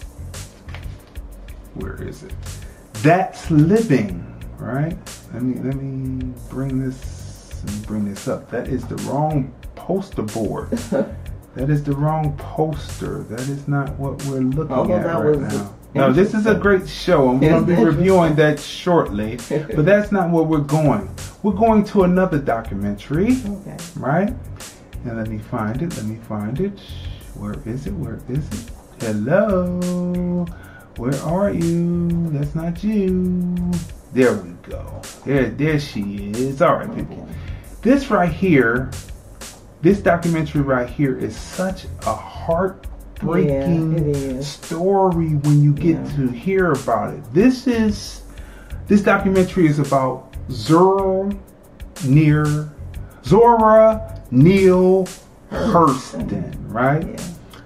where is it? That's Living, right? Let me let me bring this let me bring this up. That is the wrong poster board. That is the wrong poster. That is not what we're looking Although at that right was now. No, this is a great show. I'm going to be reviewing that shortly. But that's not where we're going. We're going to another documentary. Okay. Right? And let me find it. Let me find it. Where is it? Where is it? Hello? Where are you? That's not you. There we go. There, there she is. All right, people. This right here, this documentary right here is such a heartbreaking Yeah, it is. story when you get Yeah. to hear about it. This is, this documentary is about Zora Neale, Zora Neale Hurston, right? Yeah.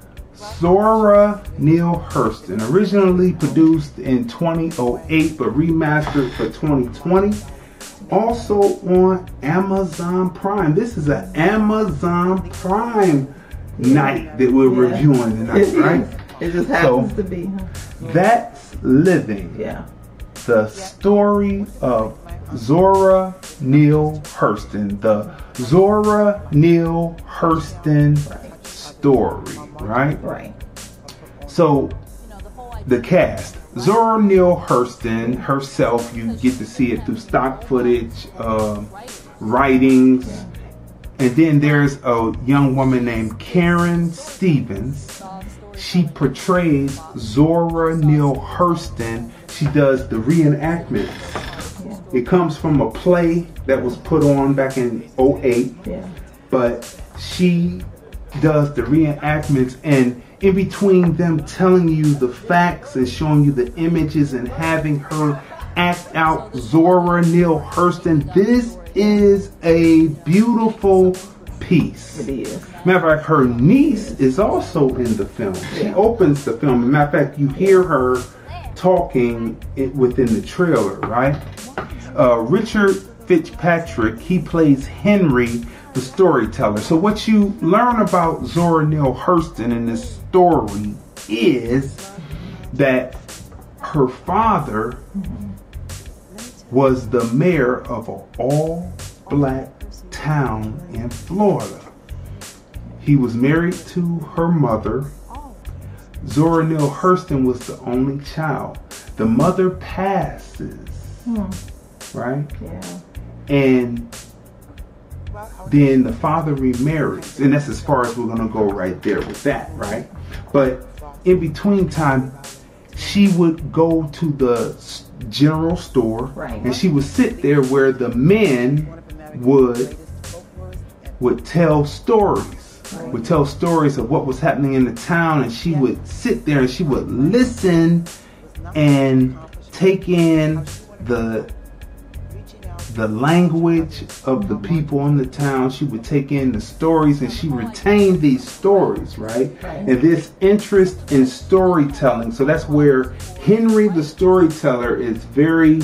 Zora Neale Hurston, originally produced in two thousand eight but remastered for twenty twenty. Also on Amazon Prime. This is an Amazon Prime night that we're Yeah. reviewing tonight, It right? is. It just happens So- to be. Huh? That's Living. Yeah. The story of Zora Neale Hurston. The Zora Neale Hurston story, right? Right. So, the cast. Zora Neale Hurston herself, you get to see it through stock footage, uh, writings. And then there's a young woman named Karen Stevens. She portrays Zora Neale Hurston. She does the reenactments. It comes from a play that was put on back in oh eight. Yeah. But she does the reenactments, and in between them telling you the facts and showing you the images and having her act out Zora Neale Hurston, this is a beautiful piece. It is. Matter of fact, her niece is also in the film. She Yeah. opens the film. Matter of fact, you hear her talking it within the trailer, right? Uh, Richard Fitzpatrick, he plays Henry, the storyteller. So what you learn about Zora Neale Hurston in this story is that her father was the mayor of an all-black town in Florida. He was married to her mother. Zora Neale Hurston was the only child. The mother passes, Hmm. right? Yeah. And then the father remarries. And that's as far as we're going to go right there with that, right? But in between time, she would go to the s- general store, Right. and she would sit there where the men would would tell stories, Right. would tell stories of what was happening in the town, and she would sit there and she would listen and take in the the language of the people in the town. She would take in the stories, and she retained these stories, right? Right. And this interest in storytelling. So that's where Henry the storyteller is very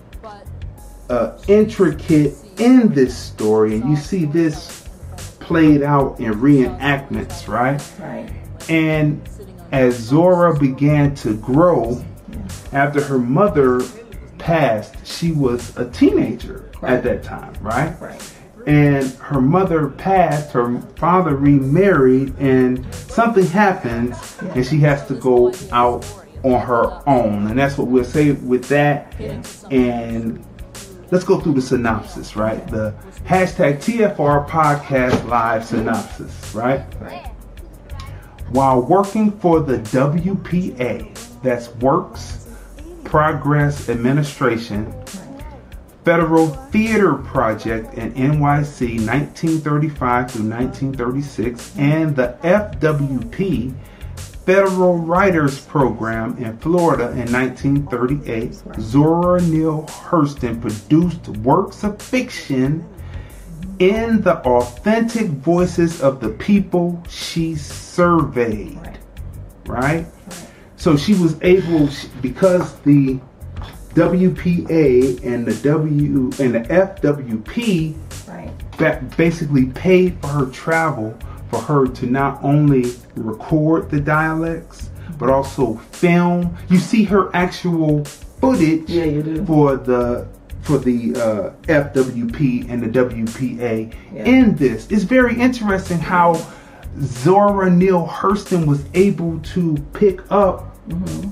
uh, intricate in this story, and you see this played out in reenactments, right? Right. And as Zora began to grow, after her mother passed, she was a teenager Right. at that time, right? Right. And her mother passed, her father remarried, and something happens, and she has to go out on her own. And that's what we'll say with that. Yeah. And let's go through the synopsis, right? The hashtag T F R podcast live synopsis, right? Right. While working for the W P A, that's Works Progress Administration, Federal Theater Project in N Y C nineteen thirty-five through nineteen thirty-six, and the F W P, Federal Writers Program in Florida in nineteen thirty-eight, Zora Neale Hurston produced works of fiction in the authentic voices of the people she surveyed. Right? so she was able, because the W P A and the W and the F W P Right. that basically paid for her travel, for her to not only record the dialects but also film. You see her actual footage Yeah, you do. for the for the uh, F W P and the W P A Yeah. in this. It's very interesting how Zora Neale Hurston was able to pick up Mm-hmm.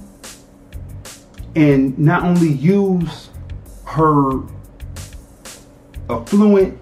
and not only use her affluent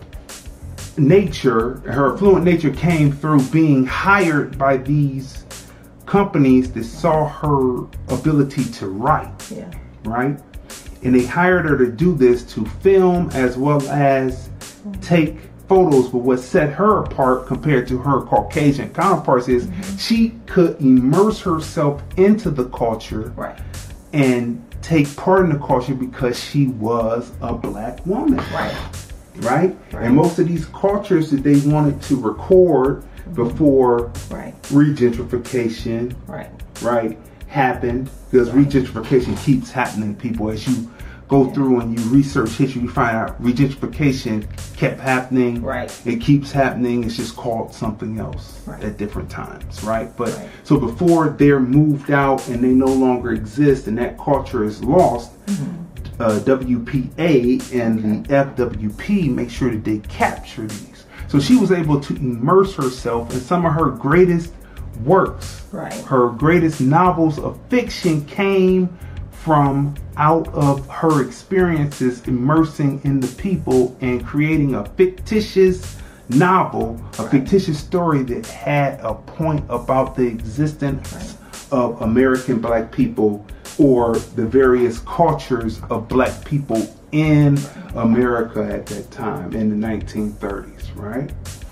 nature, her affluent nature came through being hired by these companies that saw her ability to write, Yeah. right? And they hired her to do this, to film as well as take photos. But what set her apart compared to her Caucasian counterparts is she could immerse herself into the culture Right. and take part in the culture because she was a black woman. Right. Right? Right. And most of these cultures that they wanted to record before Right. regentrification, Right. right, happened, because regentrification keeps happening, people. As you go through and you research history, you find out regentrification kept happening. Right. It keeps happening. It's just called something else Right. at different times, right? But Right. so before they're moved out and they no longer exist and that culture is lost, uh, W P A and the F W P make sure that they capture these. So she was able to immerse herself in some of her greatest works. Right. Her greatest novels of fiction came from out of her experiences immersing in the people and creating a fictitious novel, a fictitious story that had a point about the existence of American black people or the various cultures of black people in America at that time in the nineteen thirties, right?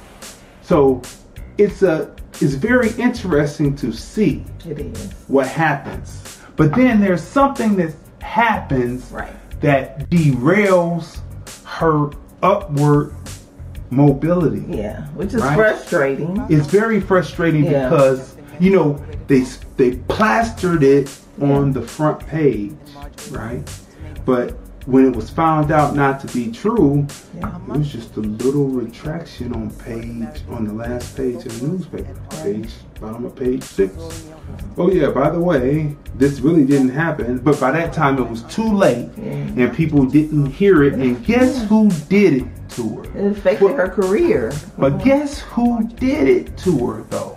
So it's a it's very interesting to see It is. what happens. But then there's something that happens Right. that derails her upward mobility. Yeah. Which is Right. frustrating. It's very frustrating Yeah. because, you know, they they plastered it on the front page, right? But when it was found out not to be true, Yeah. it was just a little retraction on page, on the last page of the newspaper, page, bottom of page six. Oh yeah, by the way, this really didn't happen, but by that time it was too late and people didn't hear it, and guess who did it to her? It affected her career. But guess who did it to her though?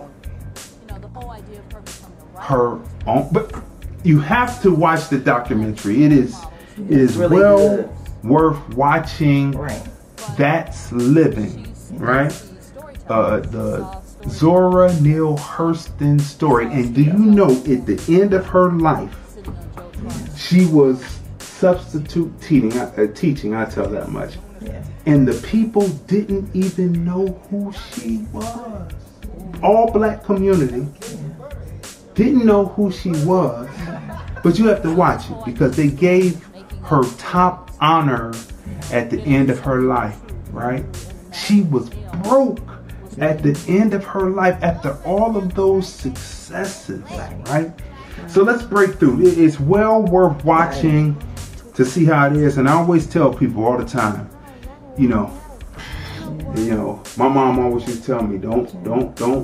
Her own, but you have to watch the documentary. It is it is really well good. worth watching. Right. That's Living, right? Uh, the Zora Neale Hurston story. And do you know, at the end of her life, she was substitute teaching. Uh, teaching, I tell that much. Yeah. And the people didn't even know who she was. All black community didn't know who she was. But you have to watch it because they gave her top honor at the end of her life, right? She was broke at the end of her life after all of those successes, right? So let's break through. It- It's well worth watching to see how it is. And I always tell people all the time, you know, you know, my mom always used to tell me, don't, don't, don't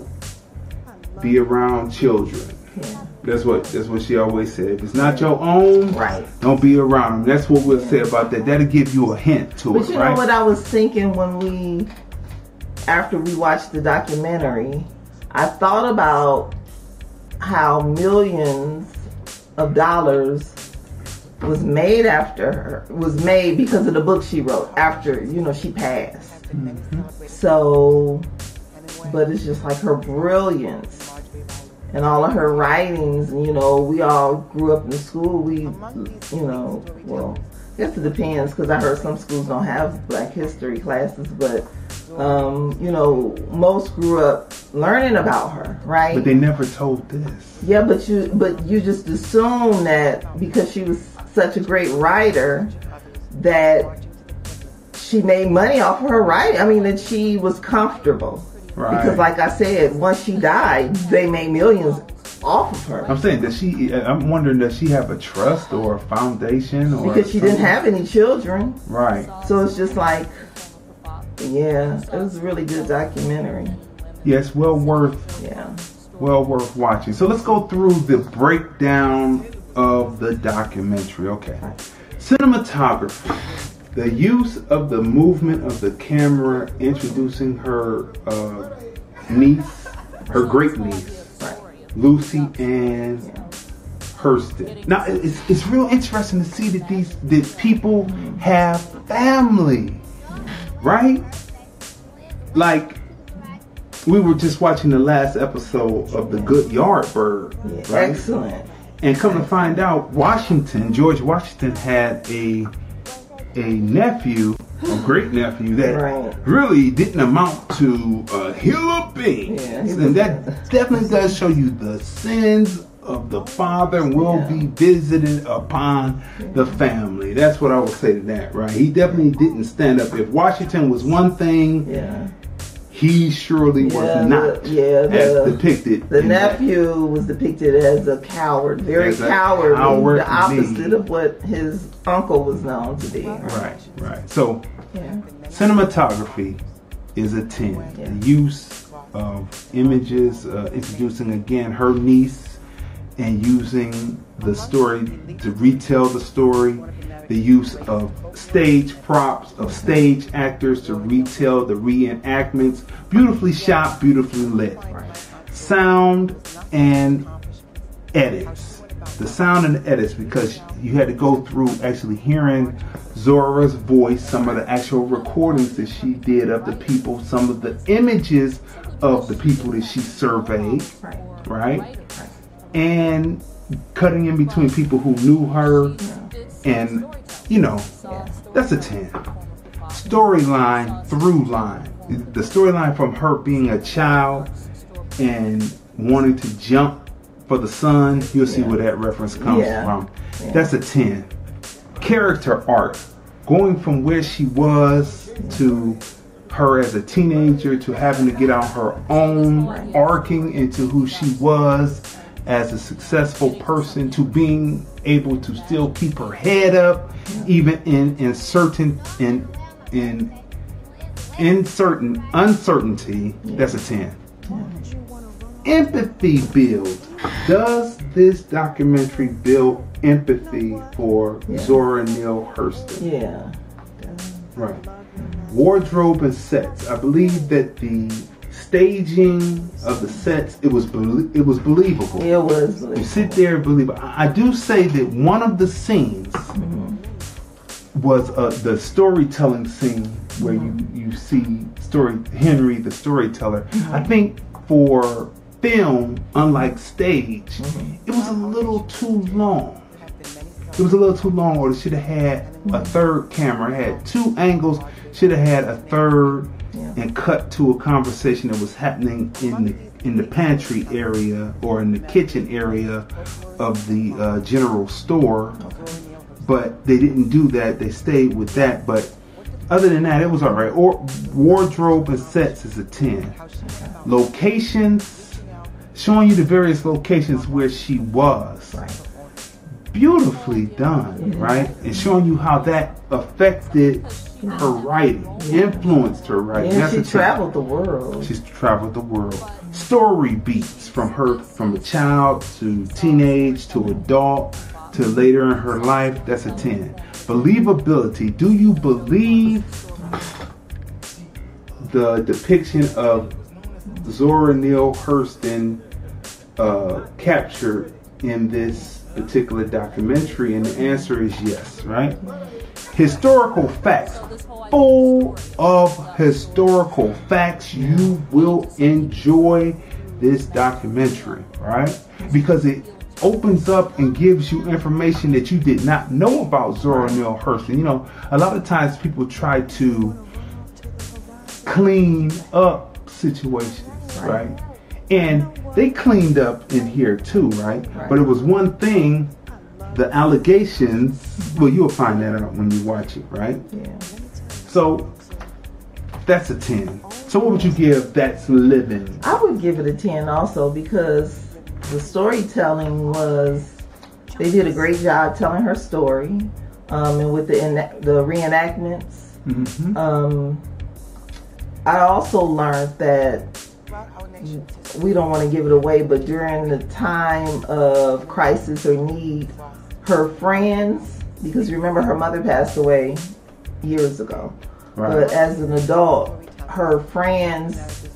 be around children. Yeah. That's what that's what she always said. If it's not your own, Right. don't be around them. That's what we'll say about that. That'll give you a hint to But it, you right? know what I was thinking when we, after we watched the documentary, I thought about how millions of dollars was made after her, was made because of the book she wrote after, you know, she passed. Mm-hmm. So, but it's just like her brilliance and all of her writings. And, you know, we all grew up in school. We, you know, well, I guess it depends because I heard some schools don't have Black History classes, but, um, you know, most grew up learning about her, right? But they never told this. Yeah, but you but you just assume that because she was such a great writer that she made money off of her writing. I mean, that she was comfortable. Right. Because like I said, once she died, they made millions off of her. I'm saying, does she? I'm wondering, does she have a trust or a foundation? Or because she something? didn't have any children. Right. So it's just like, yeah, it was a really good documentary. Yes, well worth. Yeah. Well worth watching. So let's go through the breakdown of the documentary. Okay. Cinematography. The use of the movement of the camera, introducing her uh, niece, her great niece, Right. Lucy Ann Hurston. Now it's it's real interesting to see that these that people have family, right? Like we were just watching the last episode of The Good Yardbird, Yeah, right? excellent. And come to find out, Washington, George Washington had a a nephew, a great nephew that Right. really didn't amount to a hill of beans. Yeah, he and was- that definitely does show you the sins of the father will Yeah. be visited upon the family. That's what I would say to that, right? He definitely didn't stand up. If Washington was one thing, Yeah. he surely Yeah, was not the- yeah, as the- depicted. The in that. nephew was depicted as a coward, very As a cowardly, cowardly. the opposite of what his uncle was known to be. Right, right. So Yeah. cinematography is a ten. Yeah. The use of images, uh, introducing again her niece, and using the story to retell the story. The use of stage props, of stage actors to retell the reenactments. Beautifully shot, beautifully lit. Sound and edits. The sound and the edits, because you had to go through actually hearing Zora's voice, some of the actual recordings that she did of the people, some of the images of the people that she surveyed, Right. right? And cutting in between people who knew her, and you know, Yeah. that's a ten. Storyline, through line. The storyline from her being a child and wanting to jump for the sun, you'll see Yeah. where that reference comes Yeah. from. Yeah. That's a ten. Character arc, going from where she was to her as a teenager to having to get on her own, Right. arcing into who she was as a successful person, to being able to still keep her head up even in in certain in in in certain uncertainty. That's a ten. Empathy build. Does this documentary build empathy for Yeah. Zora Neale Hurston? Yeah. Right. Wardrobe and sets. I believe that the staging of the sets, it was belie- it was believable. It was. You sit there and believe it. I I do say that one of the scenes was uh, the storytelling scene where you, you see story Henry the storyteller. I think for film, unlike stage, it was a little too long. It was a little too long, or it should have had a third camera. It had two angles, should have had a third, and cut to a conversation that was happening in the in the pantry area or in the kitchen area of the uh, general store. But they didn't do that. They stayed with that. But other than that, it was all right. Or wardrobe and sets is a ten. Locations, showing you the various locations where she was. Beautifully done, right? And showing you how that affected her writing, influenced her writing. Yeah, That's she a ten. traveled the world. She's traveled the world. Story beats from her, from a child to teenage to adult to later in her life. That's a ten. Believability. Do you believe the depiction of Zora Neale Hurston uh, captured in this particular documentary? And the answer is yes, right? Historical facts. Full of historical facts. You will enjoy this documentary, right? Because it opens up and gives you information that you did not know about Zora Neale Hurston. You know, a lot of times people try to clean up situations, right? And they cleaned up in here too, right? Right. But it was one thing, the allegations, well, you'll find that out when you watch it, right? Yeah. So that's a ten. So what would you give That's Living? I would give it a ten also because the storytelling was, they did a great job telling her story, um, and with the the reenactments. Mm-hmm. Um, I also learned that, we don't want to give it away, but during the time of crisis or need, her friends, because remember her mother passed away years ago, right. But as an adult, her friends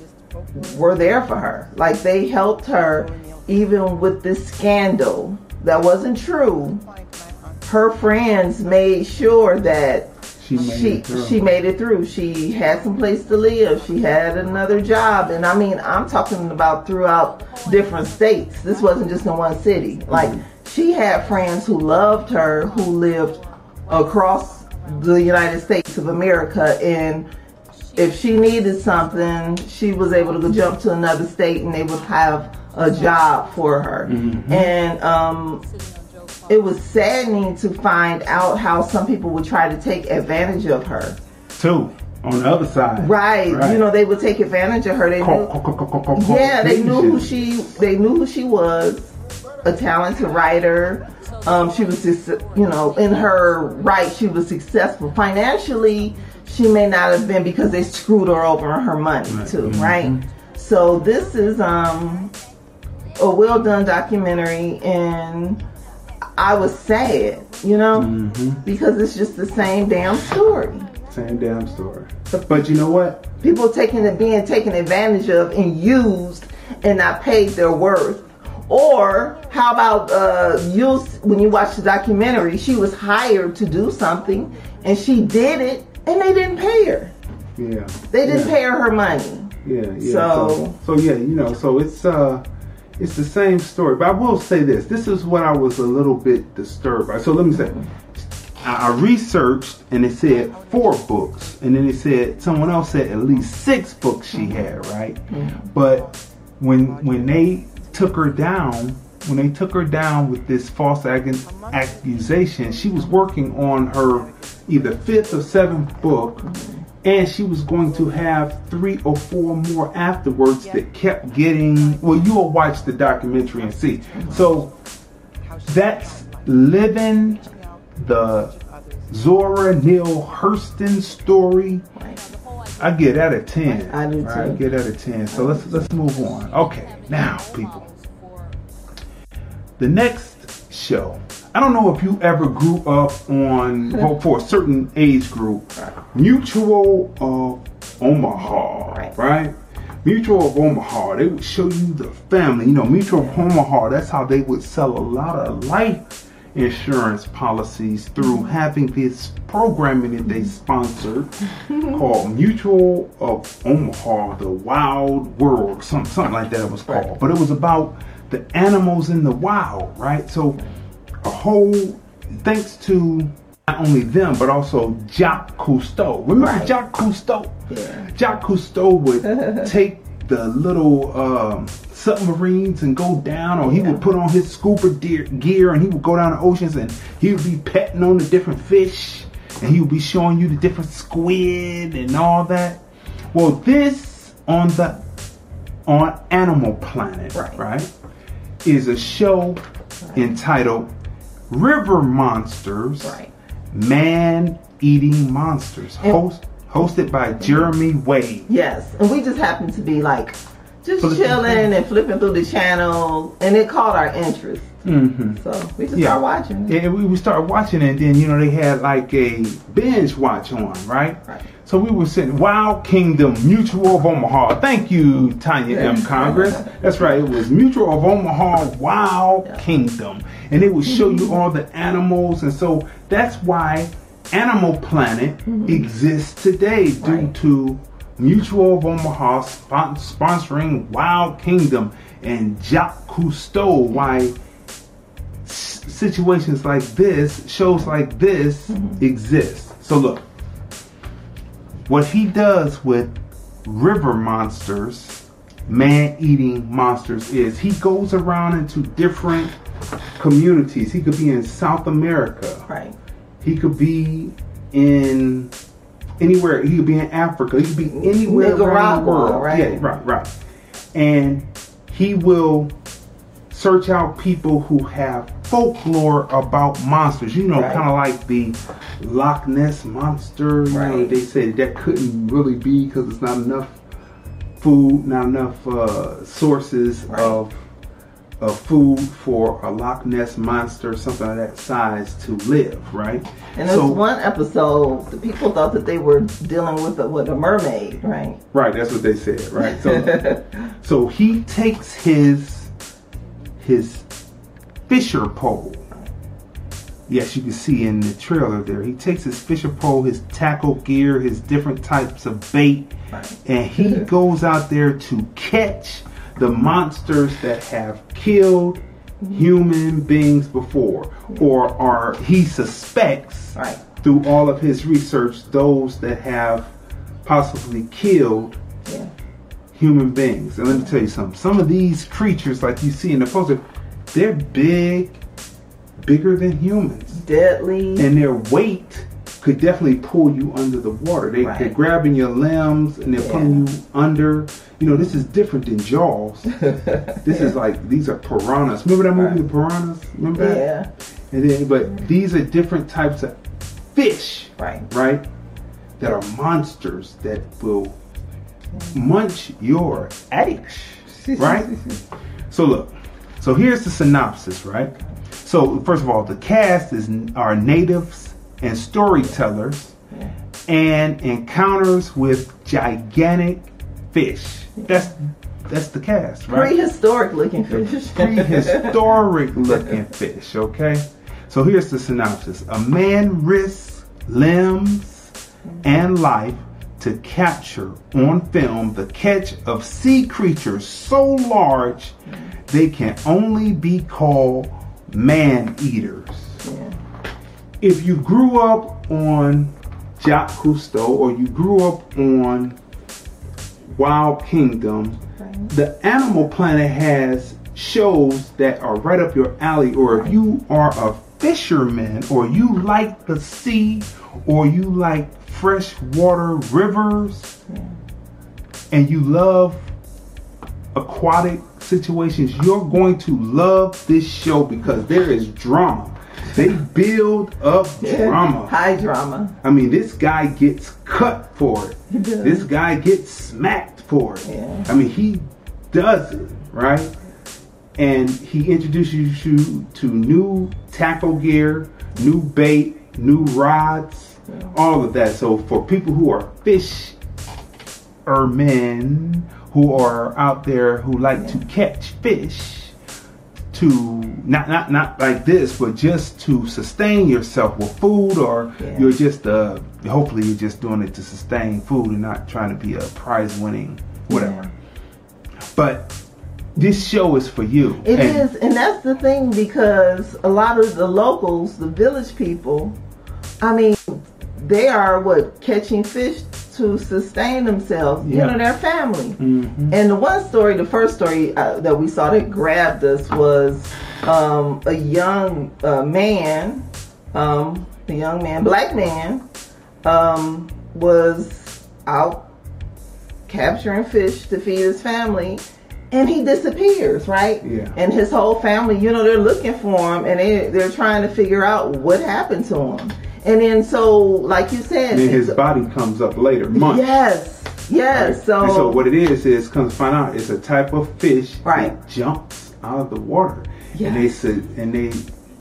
were there for her. Like, they helped her even with this scandal that wasn't true. Her friends made sure that She made, she, it through. she made it through. She had some place to live. She had another job. And I mean, I'm talking about throughout different states. This wasn't just in one city. Like, mm-hmm. she had friends who loved her, who lived across the United States of America. And if she needed something, she was able to go jump to another state and they would have a job for her. Mm-hmm. And, um... it was saddening to find out how some people would try to take advantage of her. Too, on the other side. Right. right. You know, they would take advantage of her. They knew, yeah, they knew who she. They knew who she was. A talented writer. Um, she was just, you know, in her right, she was successful financially. She may not have been, because they screwed her over on her money right. too. Mm-hmm. Right. So this is um a well done documentary, and I was sad, you know, mm-hmm. because it's just the same damn story. Same damn story. But you know what? People taking it, being taken advantage of and used and not paid their worth. Or how about uh, you? When you watch the documentary, she was hired to do something and she did it, and they didn't pay her. Yeah. They didn't yeah. pay her her money. Yeah. Yeah. So, so, so yeah, you know, so it's uh. It's the same story, but I will say this. This is what I was a little bit disturbed by. So let me say, I researched and it said four books. And then it said, someone else said at least six books she had, right? But when when they took her down, when they took her down with this false ag- accusation, she was working on her either fifth or seventh book. And she was going to have three or four more afterwards that kept getting, well, you'll watch the documentary and see. So that's living the Zora Neale Hurston story. I get that a ten. I do too. I get that a ten. So let's let's move on. Okay, now people. The next show. I don't know if you ever grew up on, well, for a certain age group, Mutual of Omaha, right. right? Mutual of Omaha, they would show you the family. You know, Mutual of Omaha, that's how they would sell a lot of life insurance policies through having this programming that they sponsored called Mutual of Omaha, The Wild World, some, something like that it was called. But it was about the animals in the wild, right? So a whole, thanks to not only them, but also Jacques Cousteau. Remember right. Jacques Cousteau? Yeah. Jacques Cousteau would take the little um, submarines and go down, or he yeah. would put on his scuba gear, gear and he would go down the oceans and he would be petting on the different fish and he would be showing you the different squid and all that. Well, this on the on Animal Planet, right, right is a show right. entitled River Monsters, right. Man-Eating Monsters, and host, hosted by Jeremy Wade. Yes, and we just happened to be like, just flipping chilling and flipping through the channel, and it caught our interest. Mm-hmm. So we just yeah. started watching it. Yeah, we, we started watching it, and then, you know, they had like a binge watch on, right? Right. So we were sitting, Wild Kingdom, Mutual of Omaha. Thank you, Tanya yeah. M. Congress. That's right, it was Mutual of Omaha, Wild yeah. Kingdom. And it would show you all the animals, and so that's why Animal Planet mm-hmm. exists today, due right. to Mutual of Omaha spon- sponsoring Wild Kingdom and Jacques Cousteau. Why s- situations like this, shows like this mm-hmm. exist. So look, what he does with River Monsters, Man-Eating Monsters, is he goes around into different communities. He could be in South America. Right. He could be in anywhere. He could be in Africa. He could be anywhere around the world. Right. Yeah, right, right. And he will search out people who have folklore about monsters. You know, Right. kind of like the Loch Ness monster. You know, Right. they said that couldn't really be because it's not enough food, not enough uh, sources Right. of of food for a Loch Ness monster, something of that size, to live, right? And there's one episode, the people thought that they were dealing with a, with a mermaid, right? Right, that's what they said, right? So, so he takes his his fisher pole. Yes, you can see in the trailer there. He takes his fisher pole, his tackle gear, his different types of bait, Right. and he goes out there to catch the monsters that have killed human beings before, or are he suspects Right. through all of his research those that have possibly killed Yeah. human beings. And let me tell you something. Some of these creatures, like you see in the poster, they're big, bigger than humans, Deadly. and their weight could definitely pull you under the water. They, Right. They're grabbing your limbs and they're Yeah. pulling you under. You know, this is different than Jaws. This is like, these are piranhas. Remember that movie, Right. The Piranhas? Remember that? Yeah. And then, but these are different types of fish, Right. right? That are monsters that will munch your ass, right? So look, so here's the synopsis, right? So first of all, the cast is are natives and storytellers, Yeah. and encounters with gigantic fish. That's that's the cast, right? Prehistoric looking fish. Prehistoric looking fish, okay? So here's the synopsis. A man risks limbs and life to capture on film the catch of sea creatures so large they can only be called man-eaters. Yeah. If you grew up on Jacques Cousteau or you grew up on Wild Kingdom, Right. the Animal Planet has shows that are right up your alley. Or if you are a fisherman, or you like the sea, or you like freshwater rivers, Yeah. and you love aquatic situations, you're going to love this show because there is drama. They build up drama. High drama. I mean, this guy gets cut for it. He does. This guy gets smacked for it. Yeah. I mean, he does it, right? And he introduces you to new tackle gear, new bait, new rods, Yeah. all of that. So for people who are fishermen, who are out there who like to catch fish, to not not not like this, but just to sustain yourself with food, or Yeah. you're just uh hopefully you're just doing it to sustain food and not trying to be a prize winning whatever. Yeah. But this show is for you. It And- is, and that's the thing, because a lot of the locals, the village people, I mean, they are what, catching fish to sustain themselves, Yeah. you know, their family. Mhm. And the one story, the first story uh, that we saw that grabbed us was um, a young uh, man, um, a young man, black man, um, was out capturing fish to feed his family. And he disappears, right? Yeah. And his whole family, you know, they're looking for him, and they, they're trying to figure out what happened to him. And then, so, like you said, And then his it's- body comes up later, months. yes, yes. So, And so what it is is, comes to find out, it's a type of fish Right. that jumps out of the water. Yes. And they said, and they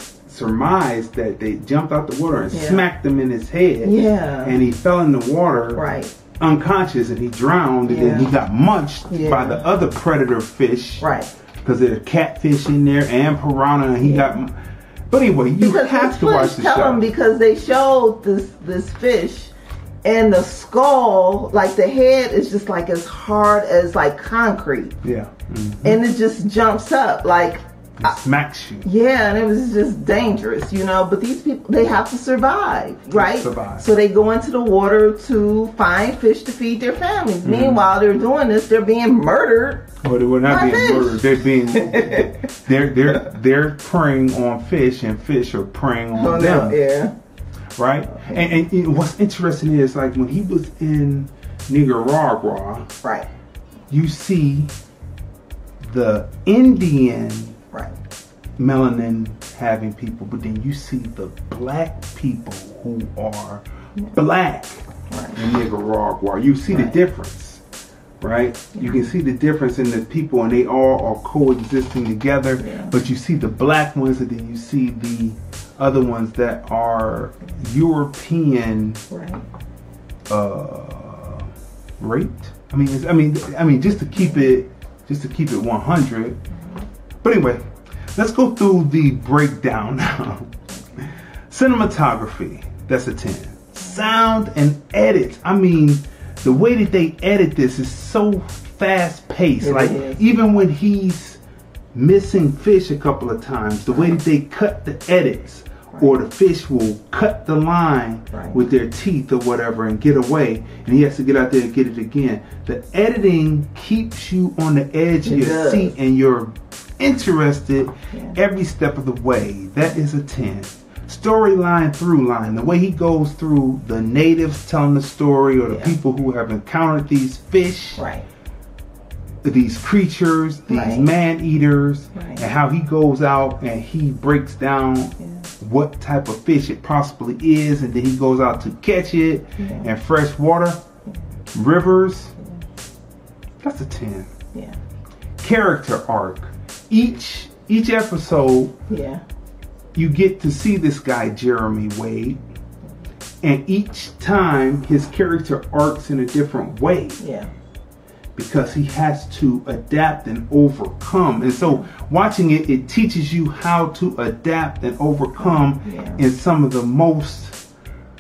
surmised that they jumped out the water and Yeah. smacked him in his head. Yeah. And he fell in the water right, unconscious, and he drowned, and then Yeah. he got munched Yeah. by the other predator fish. right. Because there's catfish in there and piranha, and he Yeah. got. But anyway, you Because have this to watch fish the tell show. them, because they showed this this fish, and the skull, like the head, is just like as hard as like concrete, Yeah. Mhm. and it just jumps up like. It smacks you. Yeah, and it was just dangerous, you know. But these people, they have to survive, right? survive. So they go into the water to find fish to feed their families. Mm-hmm. Meanwhile, they're doing this. They're being murdered. Well, they were not By being fish. murdered. They're being they're they're they're preying on fish, and fish are preying on Oh, them. no, yeah. Right? And, and, and what's interesting is, like, when he was in Nicaragua, Right. you see the Indian Right. melanin having people, but then you see the black people who are yeah. black right. in Nicaragua. You see right. the difference, right? Yeah. You can see the difference in the people, and they all are coexisting together. Yeah. But you see the black ones, and then you see the other ones that are European, right. uh, raped. I mean, it's, I mean, I mean, just to keep it, just to keep it one hundred. But anyway, let's go through the breakdown now. Cinematography, that's a ten. Sound and edits. I mean, the way that they edit this is so fast paced. It like is. Even when he's missing fish a couple of times, the way that they cut the edits, right. or the fish will cut the line right. with their teeth or whatever and get away, and he has to get out there and get it again. The editing keeps you on the edge it of your does. seat, and you're interested yeah. every step of the way. That is a ten. Storyline through line, the way he goes through the natives telling the story, or the yeah. people who have encountered these fish, right. these creatures, these right. man-eaters, right. and how he goes out and he breaks down yeah. what type of fish it possibly is, and then he goes out to catch it, yeah. and fresh water, yeah. rivers, yeah. that's a ten. Yeah. Character arc. Each each episode, yeah. you get to see this guy, Jeremy Wade, and each time his character arcs in a different way. Yeah. Because he has to adapt and overcome. And so watching it, it teaches you how to adapt and overcome yeah. in some of the most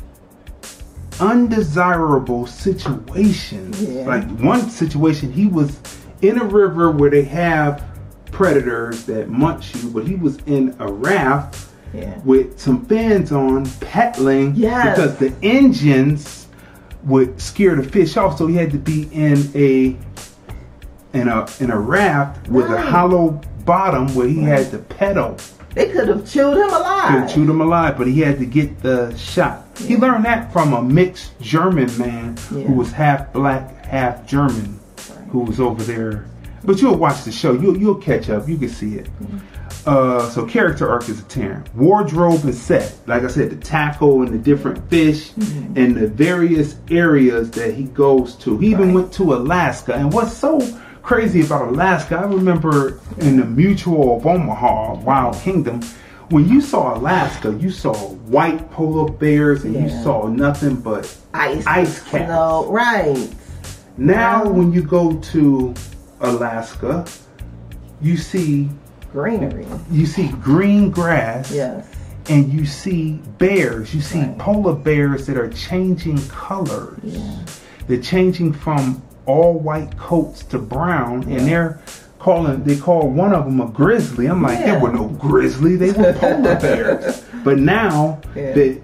undesirable situations. Yeah. Like one situation, he was in a river where they have predators that munch you, but he was in a raft yeah. with some fins on, paddling, yes. because the engines would scare the fish off. So he had to be in a in a in a raft with right. a hollow bottom where he right. had to pedal. They could have chewed him alive. Could have chewed him alive, but he had to get the shot. Yeah. He learned that from a mixed German man yeah. who was half black, half German, right. who was over there. But you'll watch the show. You'll you'll catch up. You can see it. Mm-hmm. Uh, so character arc is a ten. Wardrobe and set. Like I said, the tackle and the different fish mm-hmm. and the various areas that he goes to. He even right. went to Alaska. And what's so crazy about Alaska, I remember in the Mutual of Omaha, Wild Kingdom, when you saw Alaska, you saw white polar bears and yeah. you saw nothing but ice, ice caps. Snow. Right. Now um, when you go to Alaska, you see greenery. You see green grass. Yes. And you see bears. You see right. polar bears that are changing colors. Yeah. They're changing from all white coats to brown, yeah. and they're calling. They call one of them a grizzly. I'm like, yeah. there were no grizzly. They were polar bears. But now yeah. that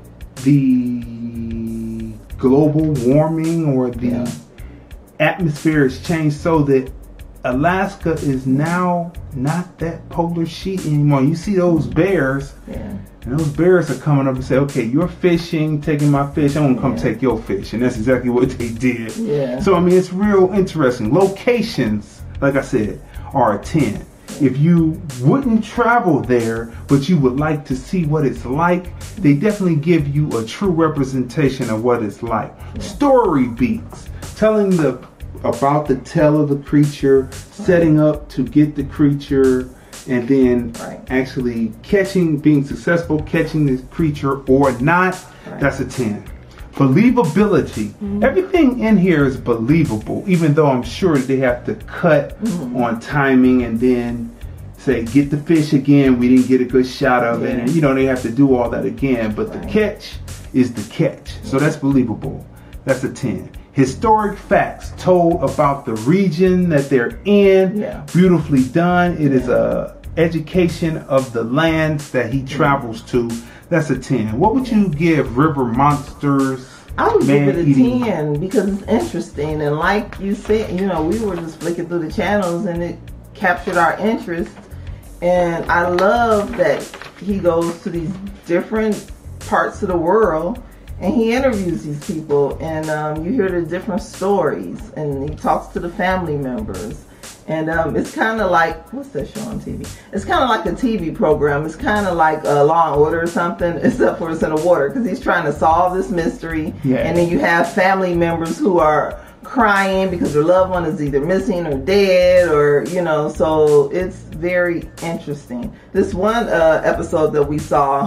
the global warming or the yeah. atmosphere has changed so that Alaska is now not that polar sheet anymore. You see those bears, yeah. and those bears are coming up and say, okay, you're fishing, taking my fish, I'm going to come yeah. take your fish. And that's exactly what they did. Yeah. So, I mean, it's real interesting. Locations, like I said, are a ten. If you wouldn't travel there, but you would like to see what it's like, they definitely give you a true representation of what it's like. Yeah. Story beats, telling the about the tale of the creature, setting up to get the creature, and then right. actually catching, being successful catching this creature or not, right. that's a ten. Believability. Mm-hmm. Everything in here is believable, even though I'm sure they have to cut mm-hmm. on timing and then say, get the fish again, we didn't get a good shot of yeah. it, and you know, they have to do all that again, but right. the catch is the catch. So that's believable. That's a ten. Historic facts told about the region that they're in. Yeah. Beautifully done. It yeah. is a education of the lands that he travels to. That's a ten. What would you give River Monsters? I would give it a eating? ten because it's interesting. And like you said, you know, we were just flicking through the channels and it captured our interest. And I love that he goes to these different parts of the world and he interviews these people, and um, you hear the different stories, and he talks to the family members, And um, it's kind of like, what's that show on T V? It's kind of like a T V program. It's kind of like a Law and Order or something, except for it's in the water, because he's trying to solve this mystery. Yeah. And then you have family members who are crying because their loved one is either missing or dead, or, you know, so it's very interesting. This one uh, episode that we saw,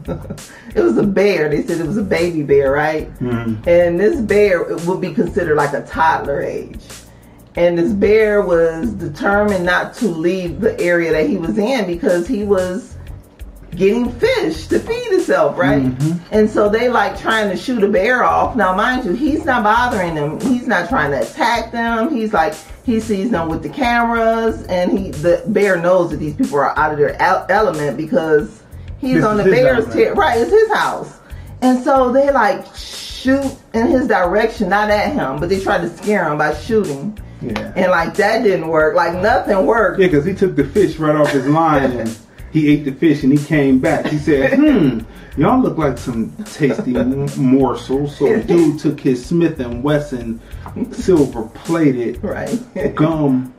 it was a bear. They said it was a baby bear, right? Mm-hmm. And this bear would be considered like a toddler age. And this bear was determined not to leave the area that he was in because he was getting fish to feed himself, right? Mm-hmm. And so they like trying to shoot a bear off. Now, mind you, he's not bothering them. He's not trying to attack them. He's like, he sees them with the cameras, and he the bear knows that these people are out of their element because he's this on the bear's bear's ter- right, it's his house. And so they like shoot in his direction, not at him, but they try to scare him by shooting. Yeah. And like that didn't work. Like nothing worked. Yeah, because he took the fish right off his line and he ate the fish and he came back. He said, hmm, y'all look like some tasty m- morsels. So the dude took his Smith and Wesson silver plated right. gum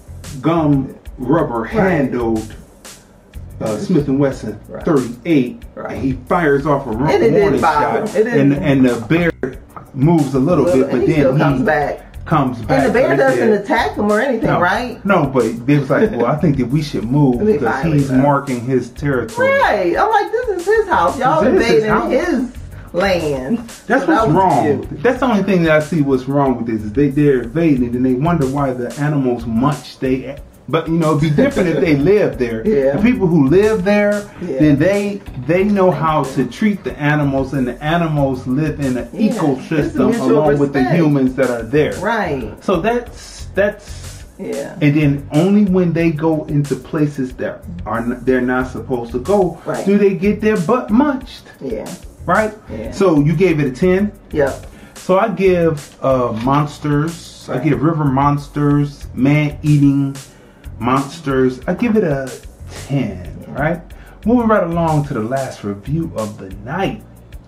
gum rubber right. handled uh, Smith and Wesson right. thirty-eight, right. and he fires off a and it warning shot. shot, and and the bear moves a little, little bit, but he then still he comes back. Comes back. And the bear right doesn't there. attack him or anything, no, right? No, but they was like, well, I think that we should move They because finally he's left. marking his territory. Right. I'm like, this is his house. Y'all This is his invading house. his land. That's So what's that was wrong. cute. That's the only thing that I see what's wrong with this is they they're invading and they wonder why the animals munch. They, but you know, it'd be different if they lived there. Yeah. The people who live there, Yeah. then they they know how to treat the animals, and the animals live in an Yeah. It's a ecosystem mutual along with the respect. humans that are there. Right. So that's that's. Yeah. And then only when they go into places that are n- they're not supposed to go, Right. do they get their butt munched. Yeah. Right? Yeah. So you gave it a ten? Yep. So I give uh, monsters, I Right. give river monsters, man-eating monsters, I give it a ten, Yeah. right? Moving right along to the last review of the night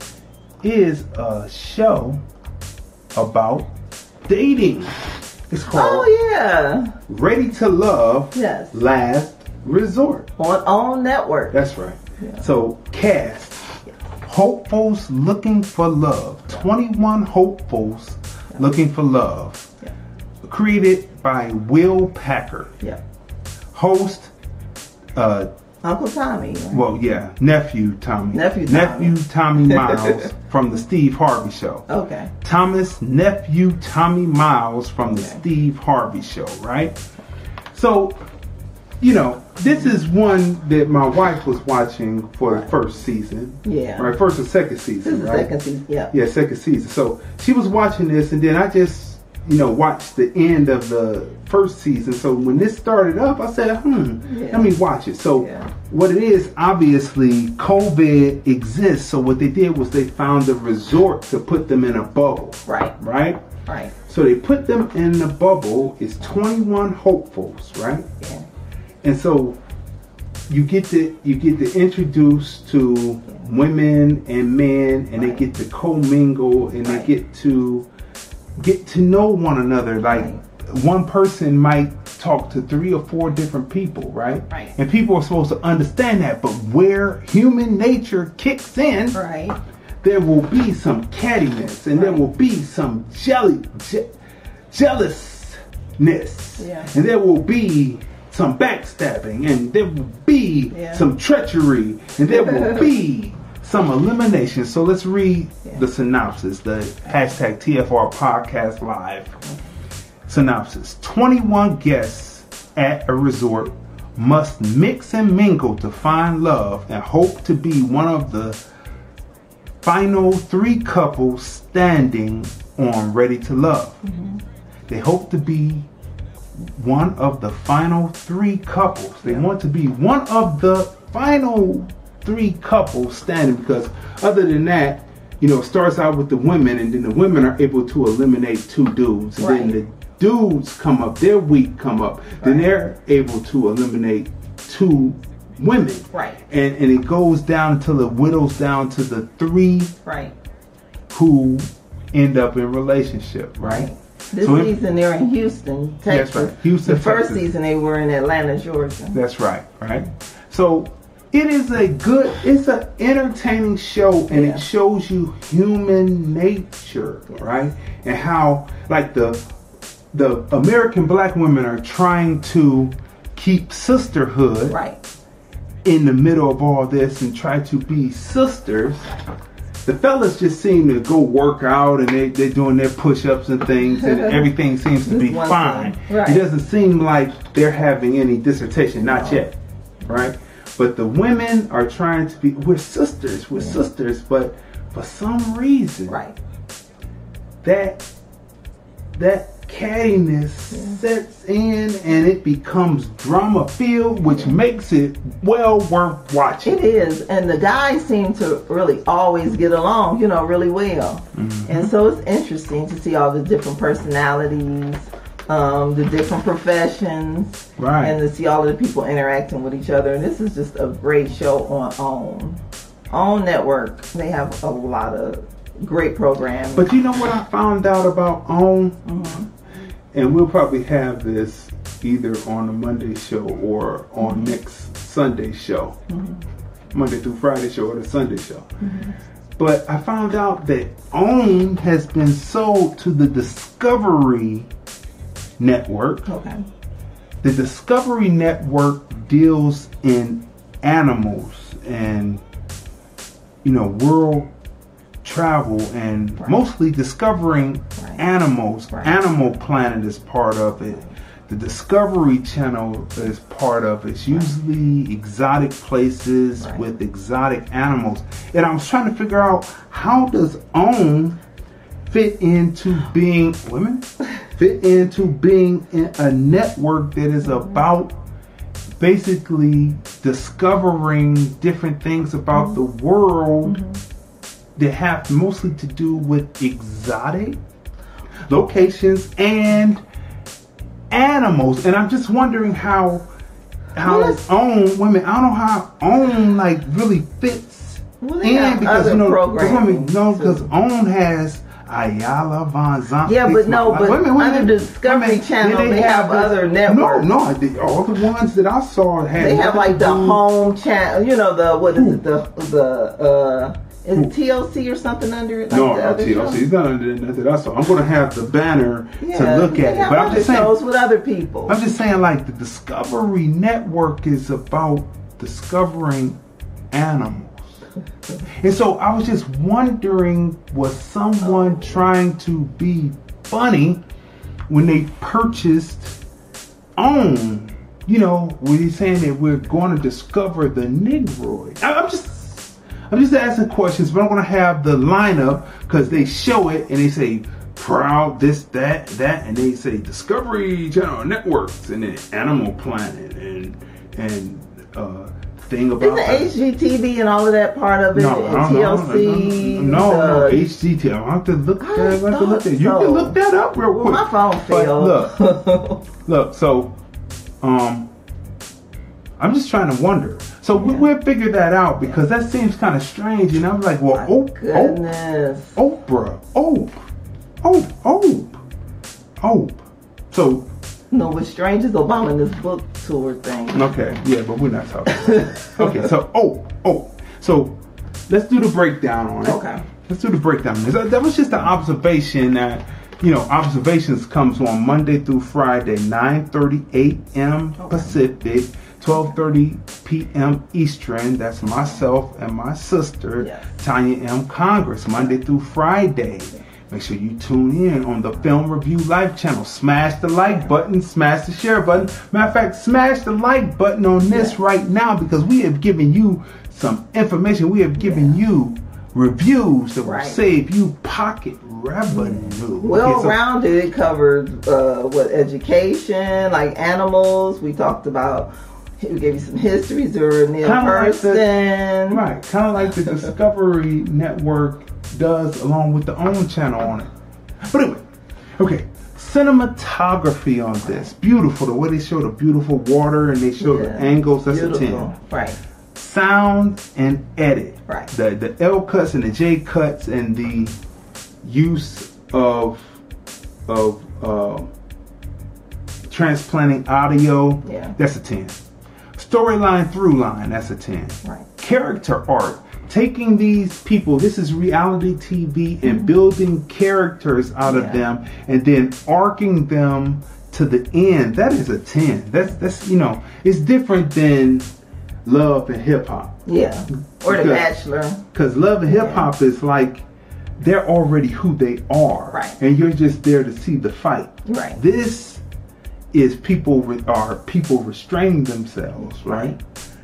is a show about dating. It's called Oh yeah. Ready to Love, Yes. Last Resort. On on network. That's right. Yeah. So, cast hopefuls looking for love. twenty-one hopefuls looking for love. Yeah. Created by Will Packer. Yeah. Host, uh, Uncle Tommy. Right? well, yeah, nephew Tommy. Nephew Tommy. Nephew Tommy Miles from the Steve Harvey Show. Okay. Thomas nephew Tommy Miles from the Okay. Steve Harvey Show, right? So, you know, this is one that my wife was watching for the first season. Yeah. Right, first or second This season, is the right? second season. Yeah. Yeah, second season. So she was watching this, and then I just, you know, watched the end of the first season. So when this started up, I said, hmm, Yeah. let me watch it. So Yeah. what it is, obviously, COVID exists. So what they did was they found a resort to put them in a bubble. Right. Right? Right. So they put them in the bubble. It's twenty-one hopefuls, right? Yeah. And so you get to you get to introduce to women and men, and Right. they get to commingle, and Right. they get to get to know one another. Like Right. one person might talk to three or four different people, right? Right. And people are supposed to understand that. But where human nature kicks in, Right. there will be some cattiness, and there Right. will be some jelly, je- jealousness, Yeah. and there will be some backstabbing, and there will be Yeah. some treachery, and there will be some elimination. So let's read Yeah. the synopsis, the hashtag T F R Podcast Live synopsis. twenty-one guests at a resort must mix and mingle to find love and hope to be one of the final three couples standing on Ready to Love. Mm-hmm. They hope to be one of the final three couples. They want to be one of the final three couples standing, because other than that, you know, it starts out with the women, and then the women are able to eliminate two dudes. And then Right. the dudes come up, their week come up. Then Right. they're able to eliminate two women. Right. And and it goes down till it whittles down to the three Right. who end up in relationship, right? This so season they're in Houston, Texas. That's right. Houston, the first Texas. season they were in Atlanta, Georgia. That's right, right? So it is a good, it's an entertaining show, and Yeah. it shows you human nature, Yes. right? And how, like, the the American black women are trying to keep sisterhood Right. in the middle of all this and try to be sisters. The fellas just seem to go work out, and they, they're doing their push-ups and things, and everything seems to be Just one fine. thing. Right. It doesn't seem like they're having any dissertation, not yet, right? But the women are trying to be, we're sisters, we're sisters, but for some reason, Right. that that cattiness sets in, and it becomes drama filled, which makes it well worth watching. It is, and the guys seem to really always get along, you know, really well. Mm-hmm. And so it's interesting to see all the different personalities, um, the different professions, Right. and to see all of the people interacting with each other. And this is just a great show on OWN. OWN Network. They have a lot of great programming. But you know what I found out about OWN? Mhm. And we'll probably have this either on the Monday show or on next Sunday show. Mm-hmm. Monday through Friday show or the Sunday show. But I found out that OWN has been sold to the Discovery Network. Okay. The Discovery Network deals in animals and, you know, world travel, and Right. mostly discovering Right. animals. Right. Animal Planet is part of it. The Discovery Channel is part of it. It's usually exotic places Right. with exotic animals. And I was trying to figure out, how does OWN fit into being women? Fit into being in a network that is about basically discovering different things about the world that have mostly to do with exotic locations and animals. And I'm just wondering how how Yes. OWN women, I don't know how OWN like really fits Well, they have in, because other you know, programming, because no, because too. OWN has Ayala Von Zant. Yeah, but no, Like, but wait a minute, wait a under minute. Discovery Wait a minute. Channel, Did they have this- other networks. No, no, I did- all the ones that I saw had. They have like the nothing to do- home channel, you know, the, what is Who? it, the, the, uh, is Who? it T L C or something under it? Like No, the no, other T L C. shows? It's not under nothing I saw. I'm going to have the banner Yeah, to look they at it. have But I'm other just saying, shows with other people. I'm just saying, like, the Discovery Network is about discovering animals. And so I was just wondering, was someone trying to be funny when they purchased OWN? You know, when he's saying that we're going to discover the Negroid. I- I'm just I'm just asking questions, but I'm going to have the lineup, because they show it and they say Proud, this, that, that, and they say Discovery Channel Networks, and then Animal Planet, and and uh, thing about Isn't H G T V and all of that part of it? no, and I don't T L know. C? No, no, the- H G T V. I have to look. I I have to look thought that. You so. can look that up real Well, quick. my phone But failed. look, look. So, um, I'm just trying to wonder. So we, Yeah. we'll figure that out, because that seems kind of strange. And I'm like, well, My oh, oh, goodness. Oprah, Ope, Ope, Ope, Ope. So, No, what's strange is Obama in this book tour thing. okay, yeah, but we're not talking about that. Okay, so, oh, oh. So, let's do the breakdown on it. Okay. Let's do the breakdown. That that was just an observation that, you know, observations comes on Monday through Friday, nine thirty a.m. Okay. Pacific, twelve thirty p.m. Eastern. That's myself and my sister, Yes. Tanya M. Congress, Monday through Friday. Make sure you tune in on the Film Review Live channel. Smash the like button, smash the share button. Matter of fact, smash the like button on this Yes. right now, because we have given you some information. We have given you reviews that will Right. save you pocket revenue. Well Okay, so- rounded, it covered uh, what education, like animals. We talked about. We gave you some histories or Neil Kinda like the- Hurston. Right, kind of like the Discovery Network does, along with the OWN channel on it. But anyway, okay, cinematography on this, beautiful. The way they show the beautiful water and they show the Yeah. angles, that's Beautiful. a ten. Right. Sound and edit, Right. The the L cuts and the J cuts and the use of of uh, transplanting audio, Yeah. that's a ten. Storyline through line, that's a ten. Right. Character art, taking these people, this is reality T V, and building characters out of Yeah. them and then arcing them to the end, that is a ten. That's, that's you know, it's different than Love and Hip Hop. Yeah. Or The Because- Bachelor. Because Love and Hip Hop is like, they're already who they are. Right. And you're just there to see the fight. Right. This is people re- are people restraining themselves, right?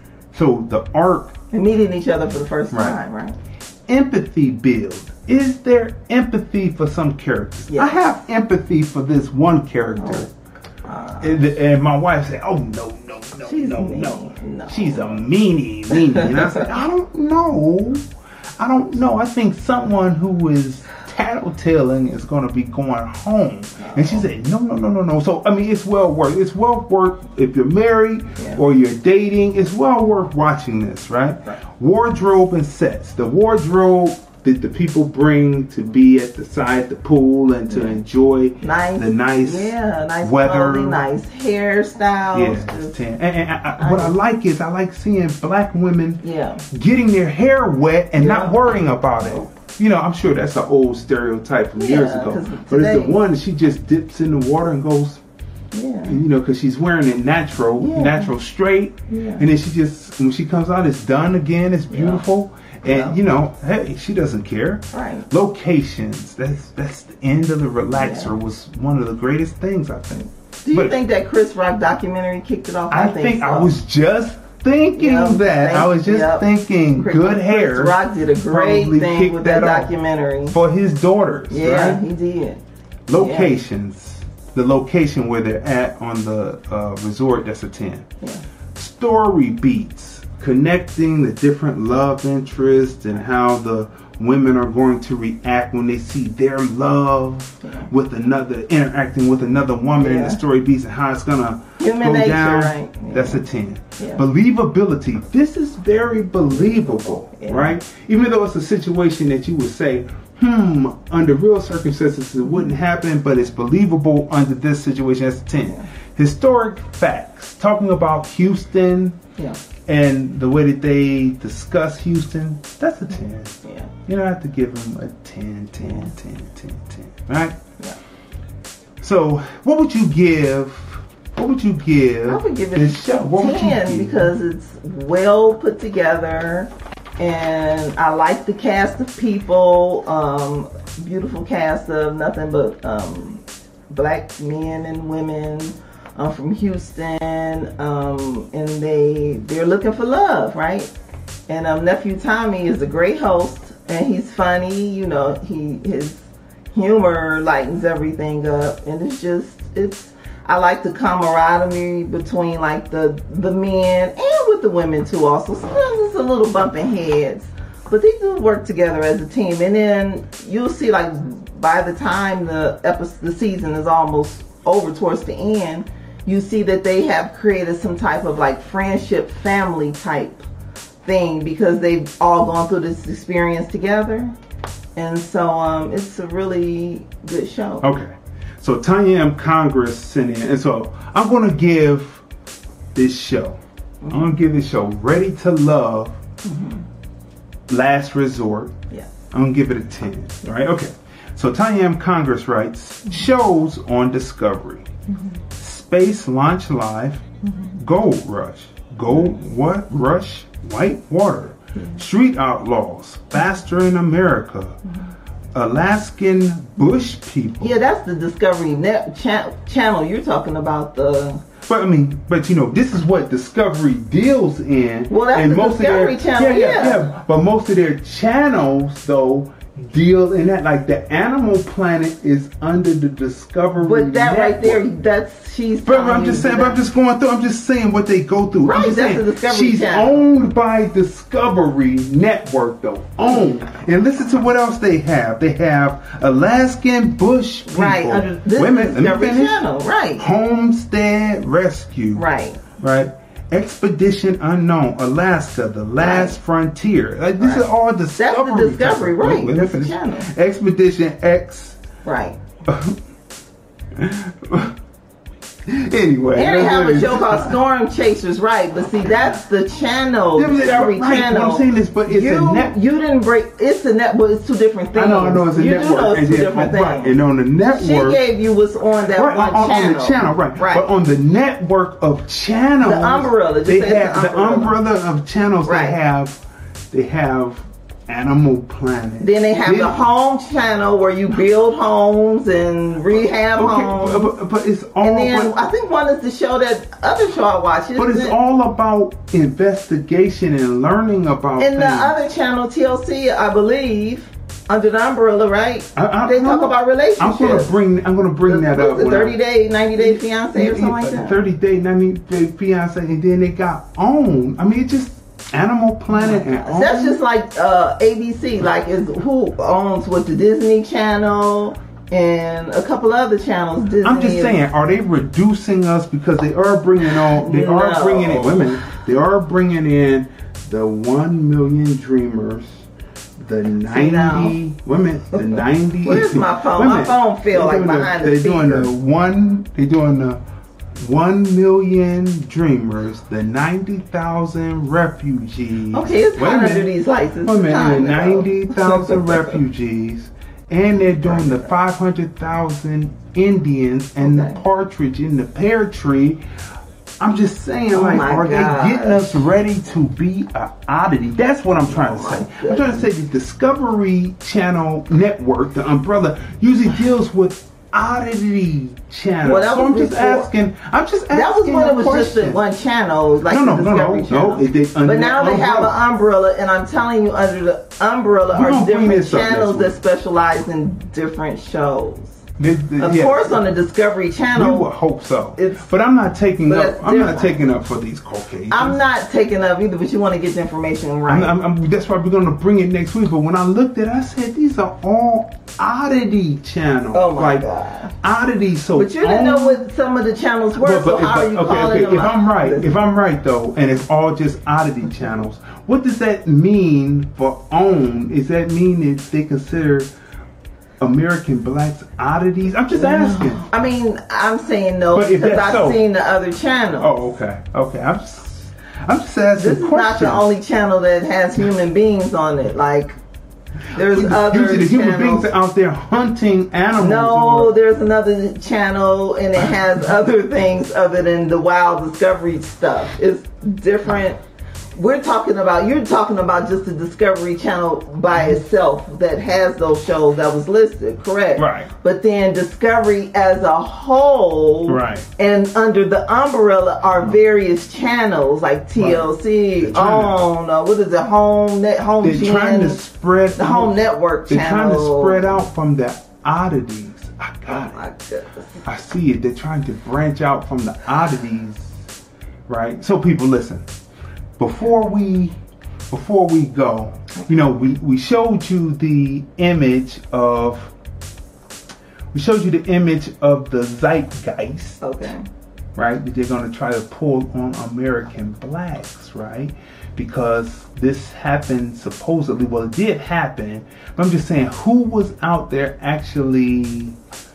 So the arc, And meeting each other for the first Right. time, right? empathy build. Is there empathy for some characters? Yes. I have empathy for this one character. Uh, And, and my wife said, "Oh no, no, no, She's no, mean. no, No. she's a meanie, meanie." And I said, "I don't know, I don't know. I think someone who is tattletaling is going to be going home." And she said, "No, no, no, no, no." So I mean, it's well worth. It's well worth if you're married Yeah. or you're dating. It's well worth watching this, right? Right. Wardrobe and sets. The wardrobe that the people bring to be at the side the pool and to enjoy nice. the nice yeah, nice weather. clothing, nice hairstyles. Yeah, it's ten. And, and I, what I like is I like seeing black women Yeah. getting their hair wet and not Yeah. worrying about it. You know, I'm sure that's an old stereotype from years Yeah, ago. 'cause But it's the today- one she just dips in the water and goes, Yeah. you know, because she's wearing it natural, Yeah. natural straight. Yeah. And then she just, when she comes out, it's done again. It's beautiful. And, Yeah. you know, hey, she doesn't care. Right. Locations. That's that's the end of the relaxer Yeah. was one of the greatest things, I think. Do you But- think that Chris Rock documentary kicked it off? I, think, so. I was just thinking Yep, that. I was just yep. thinking Chris, good hair. Chris Rock did a great probably thing kicked with that, off documentary. for his daughters. Yeah, right? he did. Locations. The location where they're at on the uh, resort, that's a ten. Yeah. Story beats, connecting the different love interests and how the women are going to react when they see their love Yeah. with another, interacting with another woman in Yeah. the story beats and how it's gonna Human go nature, down. right? Yeah. That's a ten. Yeah. Believability. This is very believable, Yeah. right? Even though it's a situation that you would say, hmm, under real circumstances it wouldn't happen, but it's believable under this situation. That's a ten. Yeah. Historic facts. Talking about Houston Yeah. and the way that they discuss Houston, that's a ten. Yeah. You know, I have to give them a ten, ten, ten, ten, ten. Right? Yeah. So, what would you give? What would you give? I would give it this a show? What would you ten give? because it's well put together, and I like the cast of people. Um, beautiful cast of nothing but um, black men and women um, from Houston, um, and they they're looking for love, right? And um, nephew Tommy is a great host, and he's funny. You know, he his humor lightens everything up, and it's just it's. I like the camaraderie between like the the men and with the women too. Also, sometimes it's a little bumping heads, but they do work together as a team. And then you'll see like by the time the episode, the season is almost over towards the end, you see that they have created some type of like friendship, family type thing because they've all gone through this experience together. And so um, it's a really good show. Okay. So Tanya M. Congress sent in, and so I'm gonna give this show. I'm gonna give this show Ready to Love, mm-hmm. Last Resort. Yeah. I'm gonna give it a ten. Right? Okay. So Tanya M. Congress writes, mm-hmm. shows on Discovery, mm-hmm. Space Launch Live, mm-hmm. Gold Rush, Gold what Rush, White Water, mm-hmm. Street Outlaws, Faster in America. Mm-hmm. Alaskan Bush People. Yeah, that's the Discovery Net cha- channel. You're talking about the. But I mean, but you know, this is what Discovery deals in. Well, that's and the most Discovery of their, Channel. Yeah, yeah, yeah. yeah. But most of their channels, though, deal in that. Like the Animal Planet is under the Discovery. But that Network. right there, that's she's. But I'm just saying. But I'm just going through. I'm just saying what they go through. Right, I'm just that's saying, the Discovery she's Channel. owned by Discovery Network, though. Owned. And listen to what else they have. They have Alaskan Bush People. Right, under this Wait a minute, let me Discovery finish. Channel. Right. Homestead Rescue. Right. Right. Expedition Unknown, Alaska, The Last Right. Frontier. Like these Right. are all Discovery. Discovery, type of- right. Wait, wait, That's let me the finish. channel. Expedition X. Right. Anyway, And they have a show called Storm Chasers, right? But see, that's the channel, Yeah, but- Discovery right, Channel. what I'm saying is, but it's you, a net- You didn't break. It's a net, but it's two different things. I know, I know, it's a you network. do know it's and two then- different right, things. and on the She network, gave you what's on that right, one on, channel. on the channel, right. Right. But on the network of channels, The umbrella, just they say it's have the the umbrella. umbrella of channels. Right. They have, they have Animal Planet. Then they have Then- the home channel where you build homes and rehab Okay, homes. but, but, but it's all. and then but, I think one is the show that other show I watch. but it's isn't it? all about investigation and learning about And the things. other channel, T L C, I believe, under the umbrella, right? I- I- they no, talk about relationships. I'm gonna bring. I'm gonna bring that up. The when I- thirty day, ninety day fiance or something like that. thirty day, ninety day fiance, and then they got OWN. I mean, it just Animal Planet and OWN. That's just like uh, A B C, like is who owns what, the Disney Channel and a couple other channels. Disney I'm just is- saying, are they reducing us because they are bringing on? They are No. bringing in women. They are bringing in the one million dreamers. The ninety women, the ninety. Where's my phone? My phone feel like behind the They're doing speaker. the one. They're doing the one million dreamers. The ninety thousand refugees. Okay, it's Wait a hot under minute. these lights. It's Wait a minute, time the to go. ninety thousand refugees, and they're doing the five hundred thousand Indians and Okay. the partridge in the pear tree. I'm just saying, Oh like, my are they gosh. getting us ready to be an oddity? That's what I'm trying to say. I'm trying to say the Discovery Channel network, the umbrella, usually deals with oddity channels. Well, that so was I'm just before- asking. I'm just asking. That was when a it was just question. the one channel, like No, no, the no, no, Discovery no. Channel. It- they- under but now that they have an umbrella. umbrella, and I'm telling you, under the umbrella We're are gonna bring different this up next channels week. that specialize in different shows. The- the- Of yeah. course, on the Discovery Channel, You would hope so. It's- but I'm not taking but up. it's I'm not different. taking up for these Caucasians. I'm not taking up either, but you want to get the information right. I'm, I'm, I'm, that's why we're going to bring it next week. But when I looked at it, I said, these are all oddity channels. Oh, my like, God. Oddity. So But you didn't know what some of the channels were, But, so but, how but- are you okay, calling okay. them If I'm out? right, if I'm right though, and it's all just oddity channels, what does that mean for OWN? Does that mean that they consider American blacks oddities? I'm just asking. I mean, I'm saying no But if because that's I've so- seen the other channels. Oh, okay, okay. I'm just, I'm just asking This is questions. not the only channel that has human beings on it. Like, there's other Usually the human channels. beings are out there hunting animals. No, or- there's another channel and it has other things other than the wild discovery stuff. It's different. We're talking about, you're talking about just the Discovery Channel by itself that has those shows that was listed, correct? Right. But then Discovery as a whole, Right. and under the umbrella are various channels like T L C, They're trying to- OWN, uh, what is it, Home Net, Home They're Gen, trying to spread the Home Network They're channel. trying to spread out from the oddities. I Oh got it. my goodness. I see it. They're trying to branch out from the oddities, right? So people, listen. Before we, before we go, you know, we, we showed you the image of, we showed you the image of the zeitgeist, Okay. right? That they're going to try to pull on American blacks, right? Because this happened supposedly, well, it did happen, but I'm just saying, who was out there actually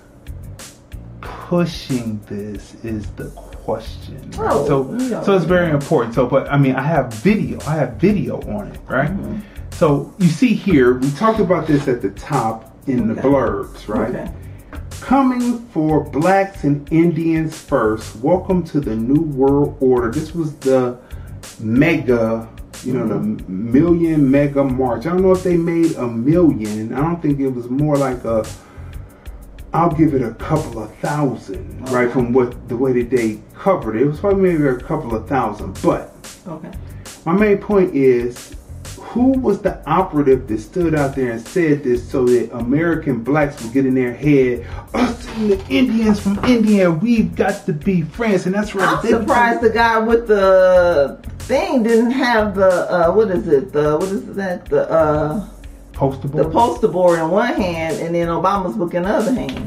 pushing this is the question, right? Oh, so, yeah. so it's very important. So, but I mean, I have video, I have video on it, right? Mm-hmm. So you see here, we talked about this at the top in the Okay. blurbs, right? Okay. Coming for blacks and Indians first. Welcome to the New World Order. This was the mega, you know, the million mega march. I don't know if they made a million. I don't think it was more like a, I'll give it a couple of thousand, Okay. right? From what the way that they covered it. It was probably maybe a couple of thousand. But Okay. my main point is, who was the operative that stood out there and said this so that American blacks would get in their head, us and the Indians from India, we've got to be friends, and that's right. I'm They- surprised the guy with the thing didn't have the uh, what is it? The what is that? The uh, Poster the board. poster board in one hand, and then Obama's book in the other hand.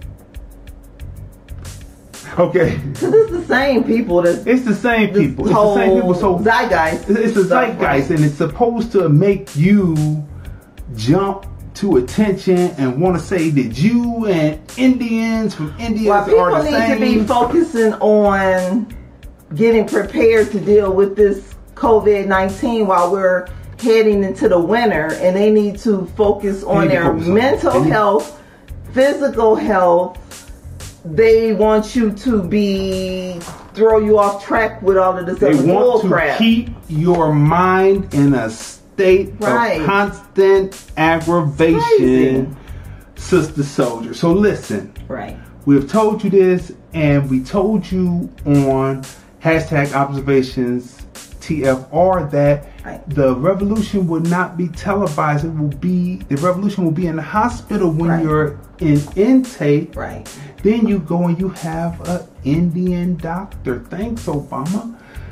Okay, Cause it's the same people that it's the same this people. It's whole the same people. So zeitgeist. it's a stuff, zeitgeist, right? and it's supposed to make you jump to attention and want to say that you and Indians from India well, people are the need same. to be focusing on getting prepared to deal with this COVID nineteen while we're heading into the winter, and they need to focus on their focus mental on health, physical health. They want you to be throw you off track with all of this they other bull want crap. to keep your mind in a state right. of constant aggravation, sister soldier. So listen, right? We have told you this, and we told you on hashtag observations T F R that right. the revolution will not be televised. It will be the revolution will be in the hospital when right. you're in intake. Right. Then you go and you have an Indian doctor. Thanks, Obama.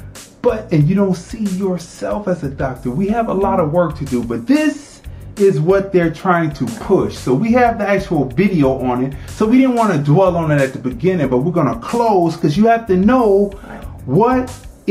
But and you don't see yourself as a doctor. We have a lot of work to do, but this is what they're trying to push. So we have the actual video on it. So we didn't want to dwell on it at the beginning, but we're going to close because you have to know what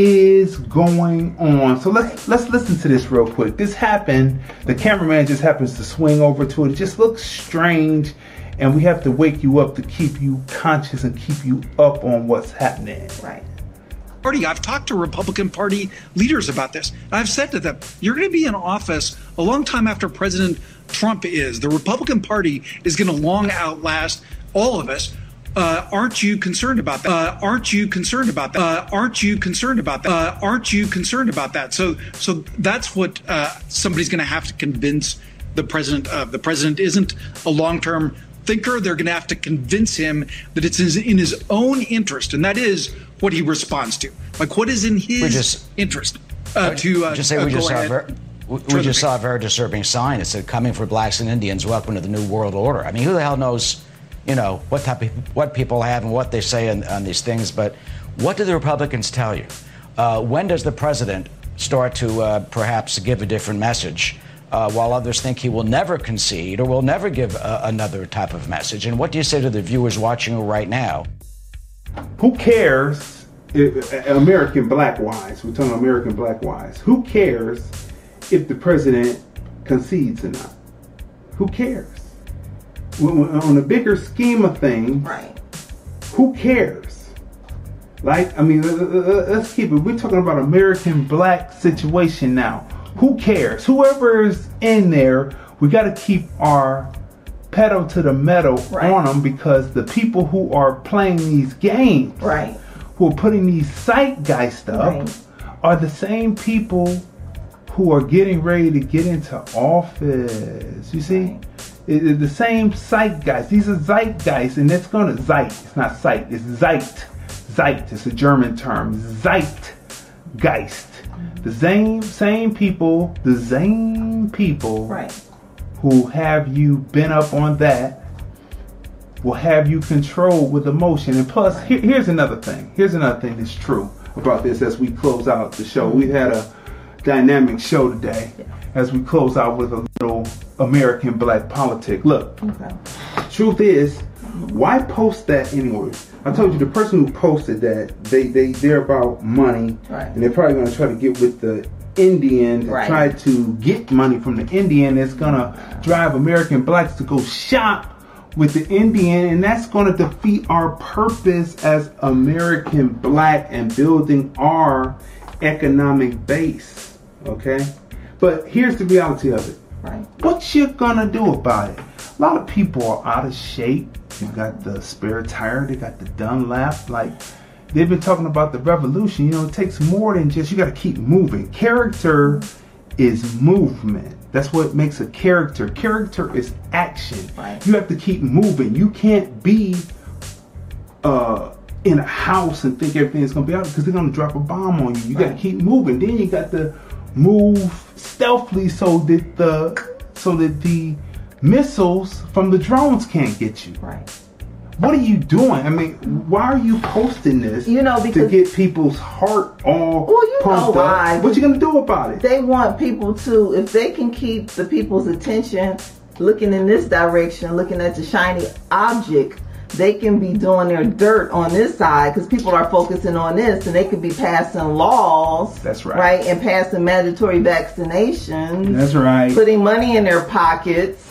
is going on. So let's let's listen to this real quick. This happened. The cameraman just happens to swing over to it. It just looks strange, and we have to wake you up to keep you conscious and keep you up on what's happening. Right. Party. I've talked to Republican Party leaders about this. I've said to them, you're going to be in office a long time after President Trump is. The Republican Party is going to long outlast all of us. Uh, aren't you concerned about that? Uh, aren't you concerned about that? Uh, aren't you concerned about that? Uh, aren't you concerned about that? So, so that's what uh, somebody's going to have to convince the president of. The president isn't a long-term thinker. They're going to have to convince him that it's in his own interest, and that is what he responds to. Like, what is in his just, interest uh, to uh, just say uh, we just go saw ahead. a very, we, we just saw a very disturbing sign. It said, "Coming for blacks and Indians, welcome to the new world order." I mean, who the hell knows, you know, what type of what people have and what they say on, on these things? But what do the Republicans tell you? Uh, when does the president start to uh, perhaps give a different message? Uh, while others think he will never concede or will never give uh, another type of message. And what do you say to the viewers watching right now? Who cares, if, American black wise, we're talking American black wise, who cares if the president concedes or not? Who cares? When, on the bigger scheme of things, right. who cares? Like, I mean, let's keep it, we're talking about American black situation now. Who cares? Whoever's in there, we got to keep our pedal to the metal right. on them, because the people who are playing these games, right. who are putting these zeitgeist up, right. are the same people who are getting ready to get into office. You see? Right. It, it's the same zeitgeist. These are zeitgeist, and it's going to zeit. It's not sight. It's zeit. Zeit. It's a German term. Zeitgeist. The same same people, the same people right. who have you bent up on that will have you controlled with emotion. And plus, here, here's another thing. Here's another thing that's true about this as we close out the show. We had a dynamic show today yeah. as we close out with a little American black politic. Look, okay. truth is, why post that anyway? I told you the person who posted that, they, they, they're about money. Right. And they're probably going to try to get with the Indian and right. try to get money from the Indian. It's going to drive American blacks to go shop with the Indian. And that's going to defeat our purpose as American black and building our economic base. Okay? But here's the reality of it. Right. What you going to do about it? A lot of people are out of shape. You got the spare tire, they got the Dunlap. Like, they've been talking about the revolution. You know, it takes more than just, you got to keep moving. Character is movement. That's what makes a character. Character is action. Right. You have to keep moving. You can't be uh, in a house and think everything's going to be out, because they're going to drop a bomb on you. You right. got to keep moving. Then you got to move stealthily so that the so that the missiles from the drones can't get you. Right. What are you doing? I mean, why are you posting this? You know, because to get people's heart all well, you know why. Up? What you gonna do about it? They want people to, if they can keep the people's attention looking in this direction, looking at the shiny object, they can be doing their dirt on this side, because people are focusing on this, and they could be passing laws. That's right. Right, and passing mandatory vaccinations. That's right. Putting money in their pockets.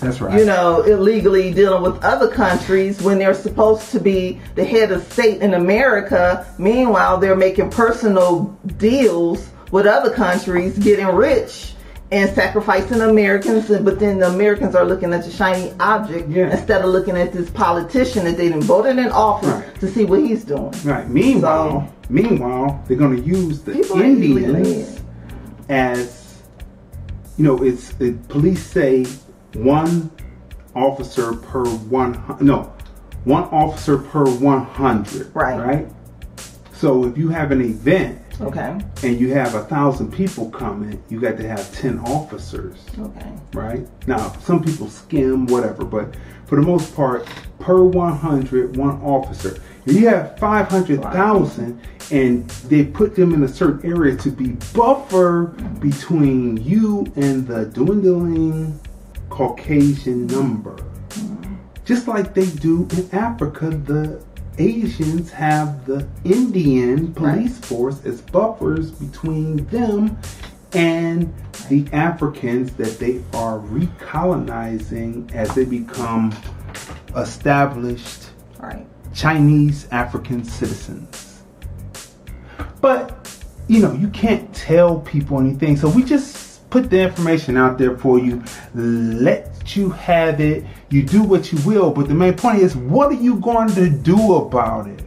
That's right. You know, illegally dealing with other countries when they're supposed to be the head of state in America. Meanwhile, they're making personal deals with other countries, getting rich and sacrificing Americans. But then the Americans are looking at the shiny object Yeah. instead of looking at this politician that they done voted in office Right. to see what he's doing. Right. Meanwhile, So- meanwhile, they're going to use the People are easily Indians led. as, you know, it's it, police say one officer per one hundred. No, one officer per one hundred. Right. Right. So if you have an event Okay. and you have a thousand people coming, you got to have ten officers. Okay. Right? Now, some people skim, whatever, but for the most part, per one hundred, one officer. If you have five hundred thousand and they put them in a certain area to be buffer between you and the dwindling Caucasian number. Just like they do in Africa, the Asians have the Indian police Right. force as buffers between them and the Africans that they are recolonizing as they become established All right. Chinese African citizens. But, you know, you can't tell people anything. So we just put the information out there for you. Let you have it. You do what you will. But the main point is, what are you going to do about it?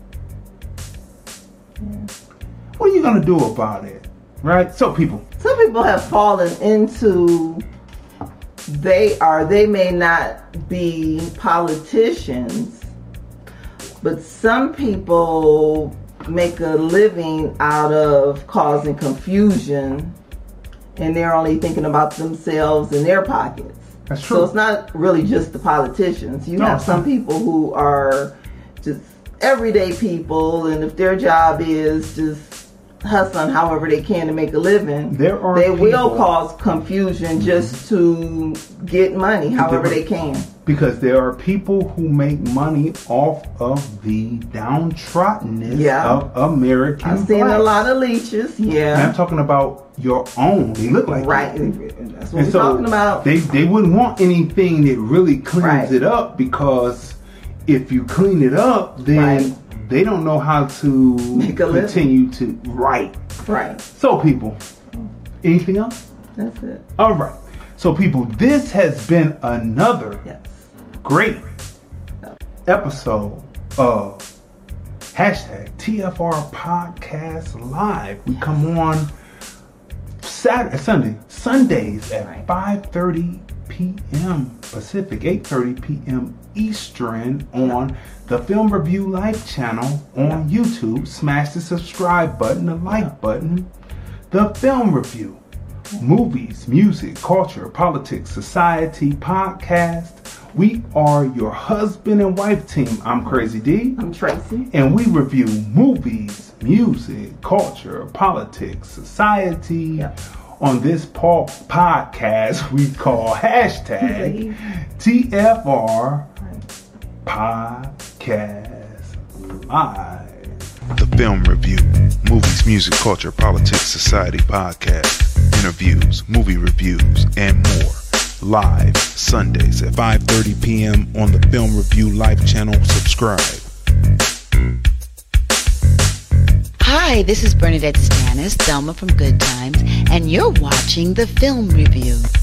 What are you going to do about it? Right? So people. Some people have fallen into, they are, they may not be politicians, but some people make a living out of causing confusion, and they're only thinking about themselves and their pockets. That's true. So it's not really just the politicians. You No, have some people who are just everyday people, and if their job is just hustling however they can to make a living, There are they will people- cause confusion just to get money however they can. Because there are people who make money off of the downtroddenness Yeah. of American I've seen a blacks. lot of leeches. And I'm Yeah. talking about your own. They look like Right. you. That's what And we're so talking about. they they wouldn't want anything that really cleans Right. it up, because if you clean it up, then Right. they don't know how to Make a living. continue to right. Right. So people, anything else? That's it. All right. So people, this has been another Yes. great episode of hashtag T F R Podcast Live. We come on Saturday, Sunday, Sundays at Right. five thirty p.m. Pacific, eight thirty p.m. Eastern on the Film Review Live channel on YouTube. Smash the subscribe button, the like button. The Film Review. Movies, music, culture, politics, society, podcast. We are your husband and wife team. I'm Crazy D. I'm Tracy. And we review movies, music, culture, politics, society. Yep. On this po- podcast we call hashtag T F R Podcast Live. The Film Review, movies, music, culture, politics, society podcast, interviews, movie reviews, and more. Live Sundays at five thirty p.m. on the Film Review Live channel. Subscribe. Hi, this is Bernadette Stanis, Thelma from Good Times, and you're watching The Film Review.